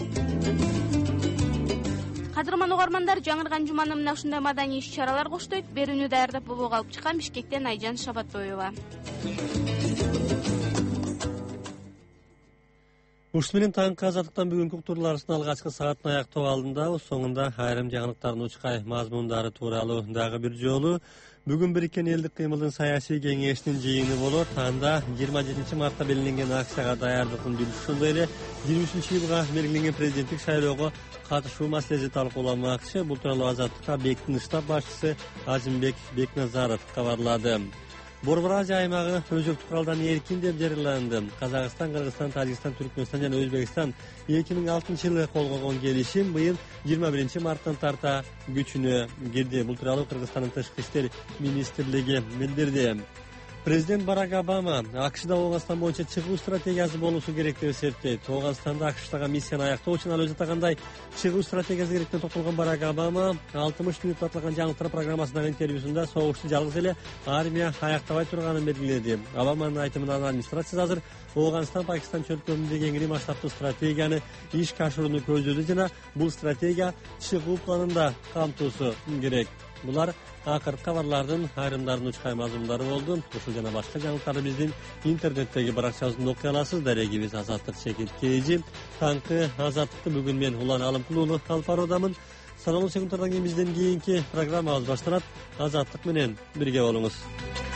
Кадырман угармандар, жаңырган жуманы мына ушундай маданий иш-чаралар коштойт. Берүүнү даярдап бобого алып чыккан Бишкектен Айжан Шабатоева. Ушул менен таңкы азаттыктан бүгүнкү уктурууларыбыздын алгачкы саатын аяктоо алдындабыз. Соңунда айрым жаңылыктардын учкай мазмундары тууралуу дагы бир жолу. Бүгүн Бириккен элдик кыймылдын саясий кеңешинин жыйыны болот. Анда 27 мартта белгиленген акцияга даярдыктын бүлүшү, ошондой эле 23-йылга белгиленген президенттик шайлоого катышуу маселеси талкууланмакчы. Бул тууралуу Азаттыкка БЕКтин штаб башчысы Азимбек Бекназаров кабарлады. Борбор Азия аймагы өзөктүк куралдан эркин деп жарыяланды. Казакстан, Кыргызстан, Тажикстан, Түркмөнстан жана Өзбекстан 2006-жылы кол койгон келишим быйыл 21 марттан тарта күчүнө кирди. Бул тууралуу Кыргызстандын тышкы иштер министрлиги билдирди. Президент Барак Обама АКШда Ооганстан боюнча чыгуу стратегиясы болушу керек деп эсептейт. Ооганстанда АКШтагы миссияны аяктоо үчүн ал өзү атагандай чыгуу стратегиясы керек деп токтолгон Барак Обама 60 мүнөт аталган жаңылыктар программасындагы интервьюсунда согушту жалгыз эле армия аяктабай турганын белгиледи. Обаманын айтымынан администрациясы азыр Ооганстан, Пакистан чөлкөмүндө кеңири масштабтуу стратегияны ишке ашырууну көздөдү жана бул стратегия чыгуу планында камтуусу керек. Булар акыркы кабарлардын айрымдарын учкай мазмундары болду. Ушул жана башка жаңылыктарды биздин интернеттеги баракчабыздан окуй аласыз. Дарегибиз Азаттык чекит KG. Таңкы Азаттыкты бүгүн мен Улан Алымкулуулу алып баруудамын. Саналуу секундтардан кийин бизден кийинки программабыз башталат. Азаттык менен бирге болуңуз.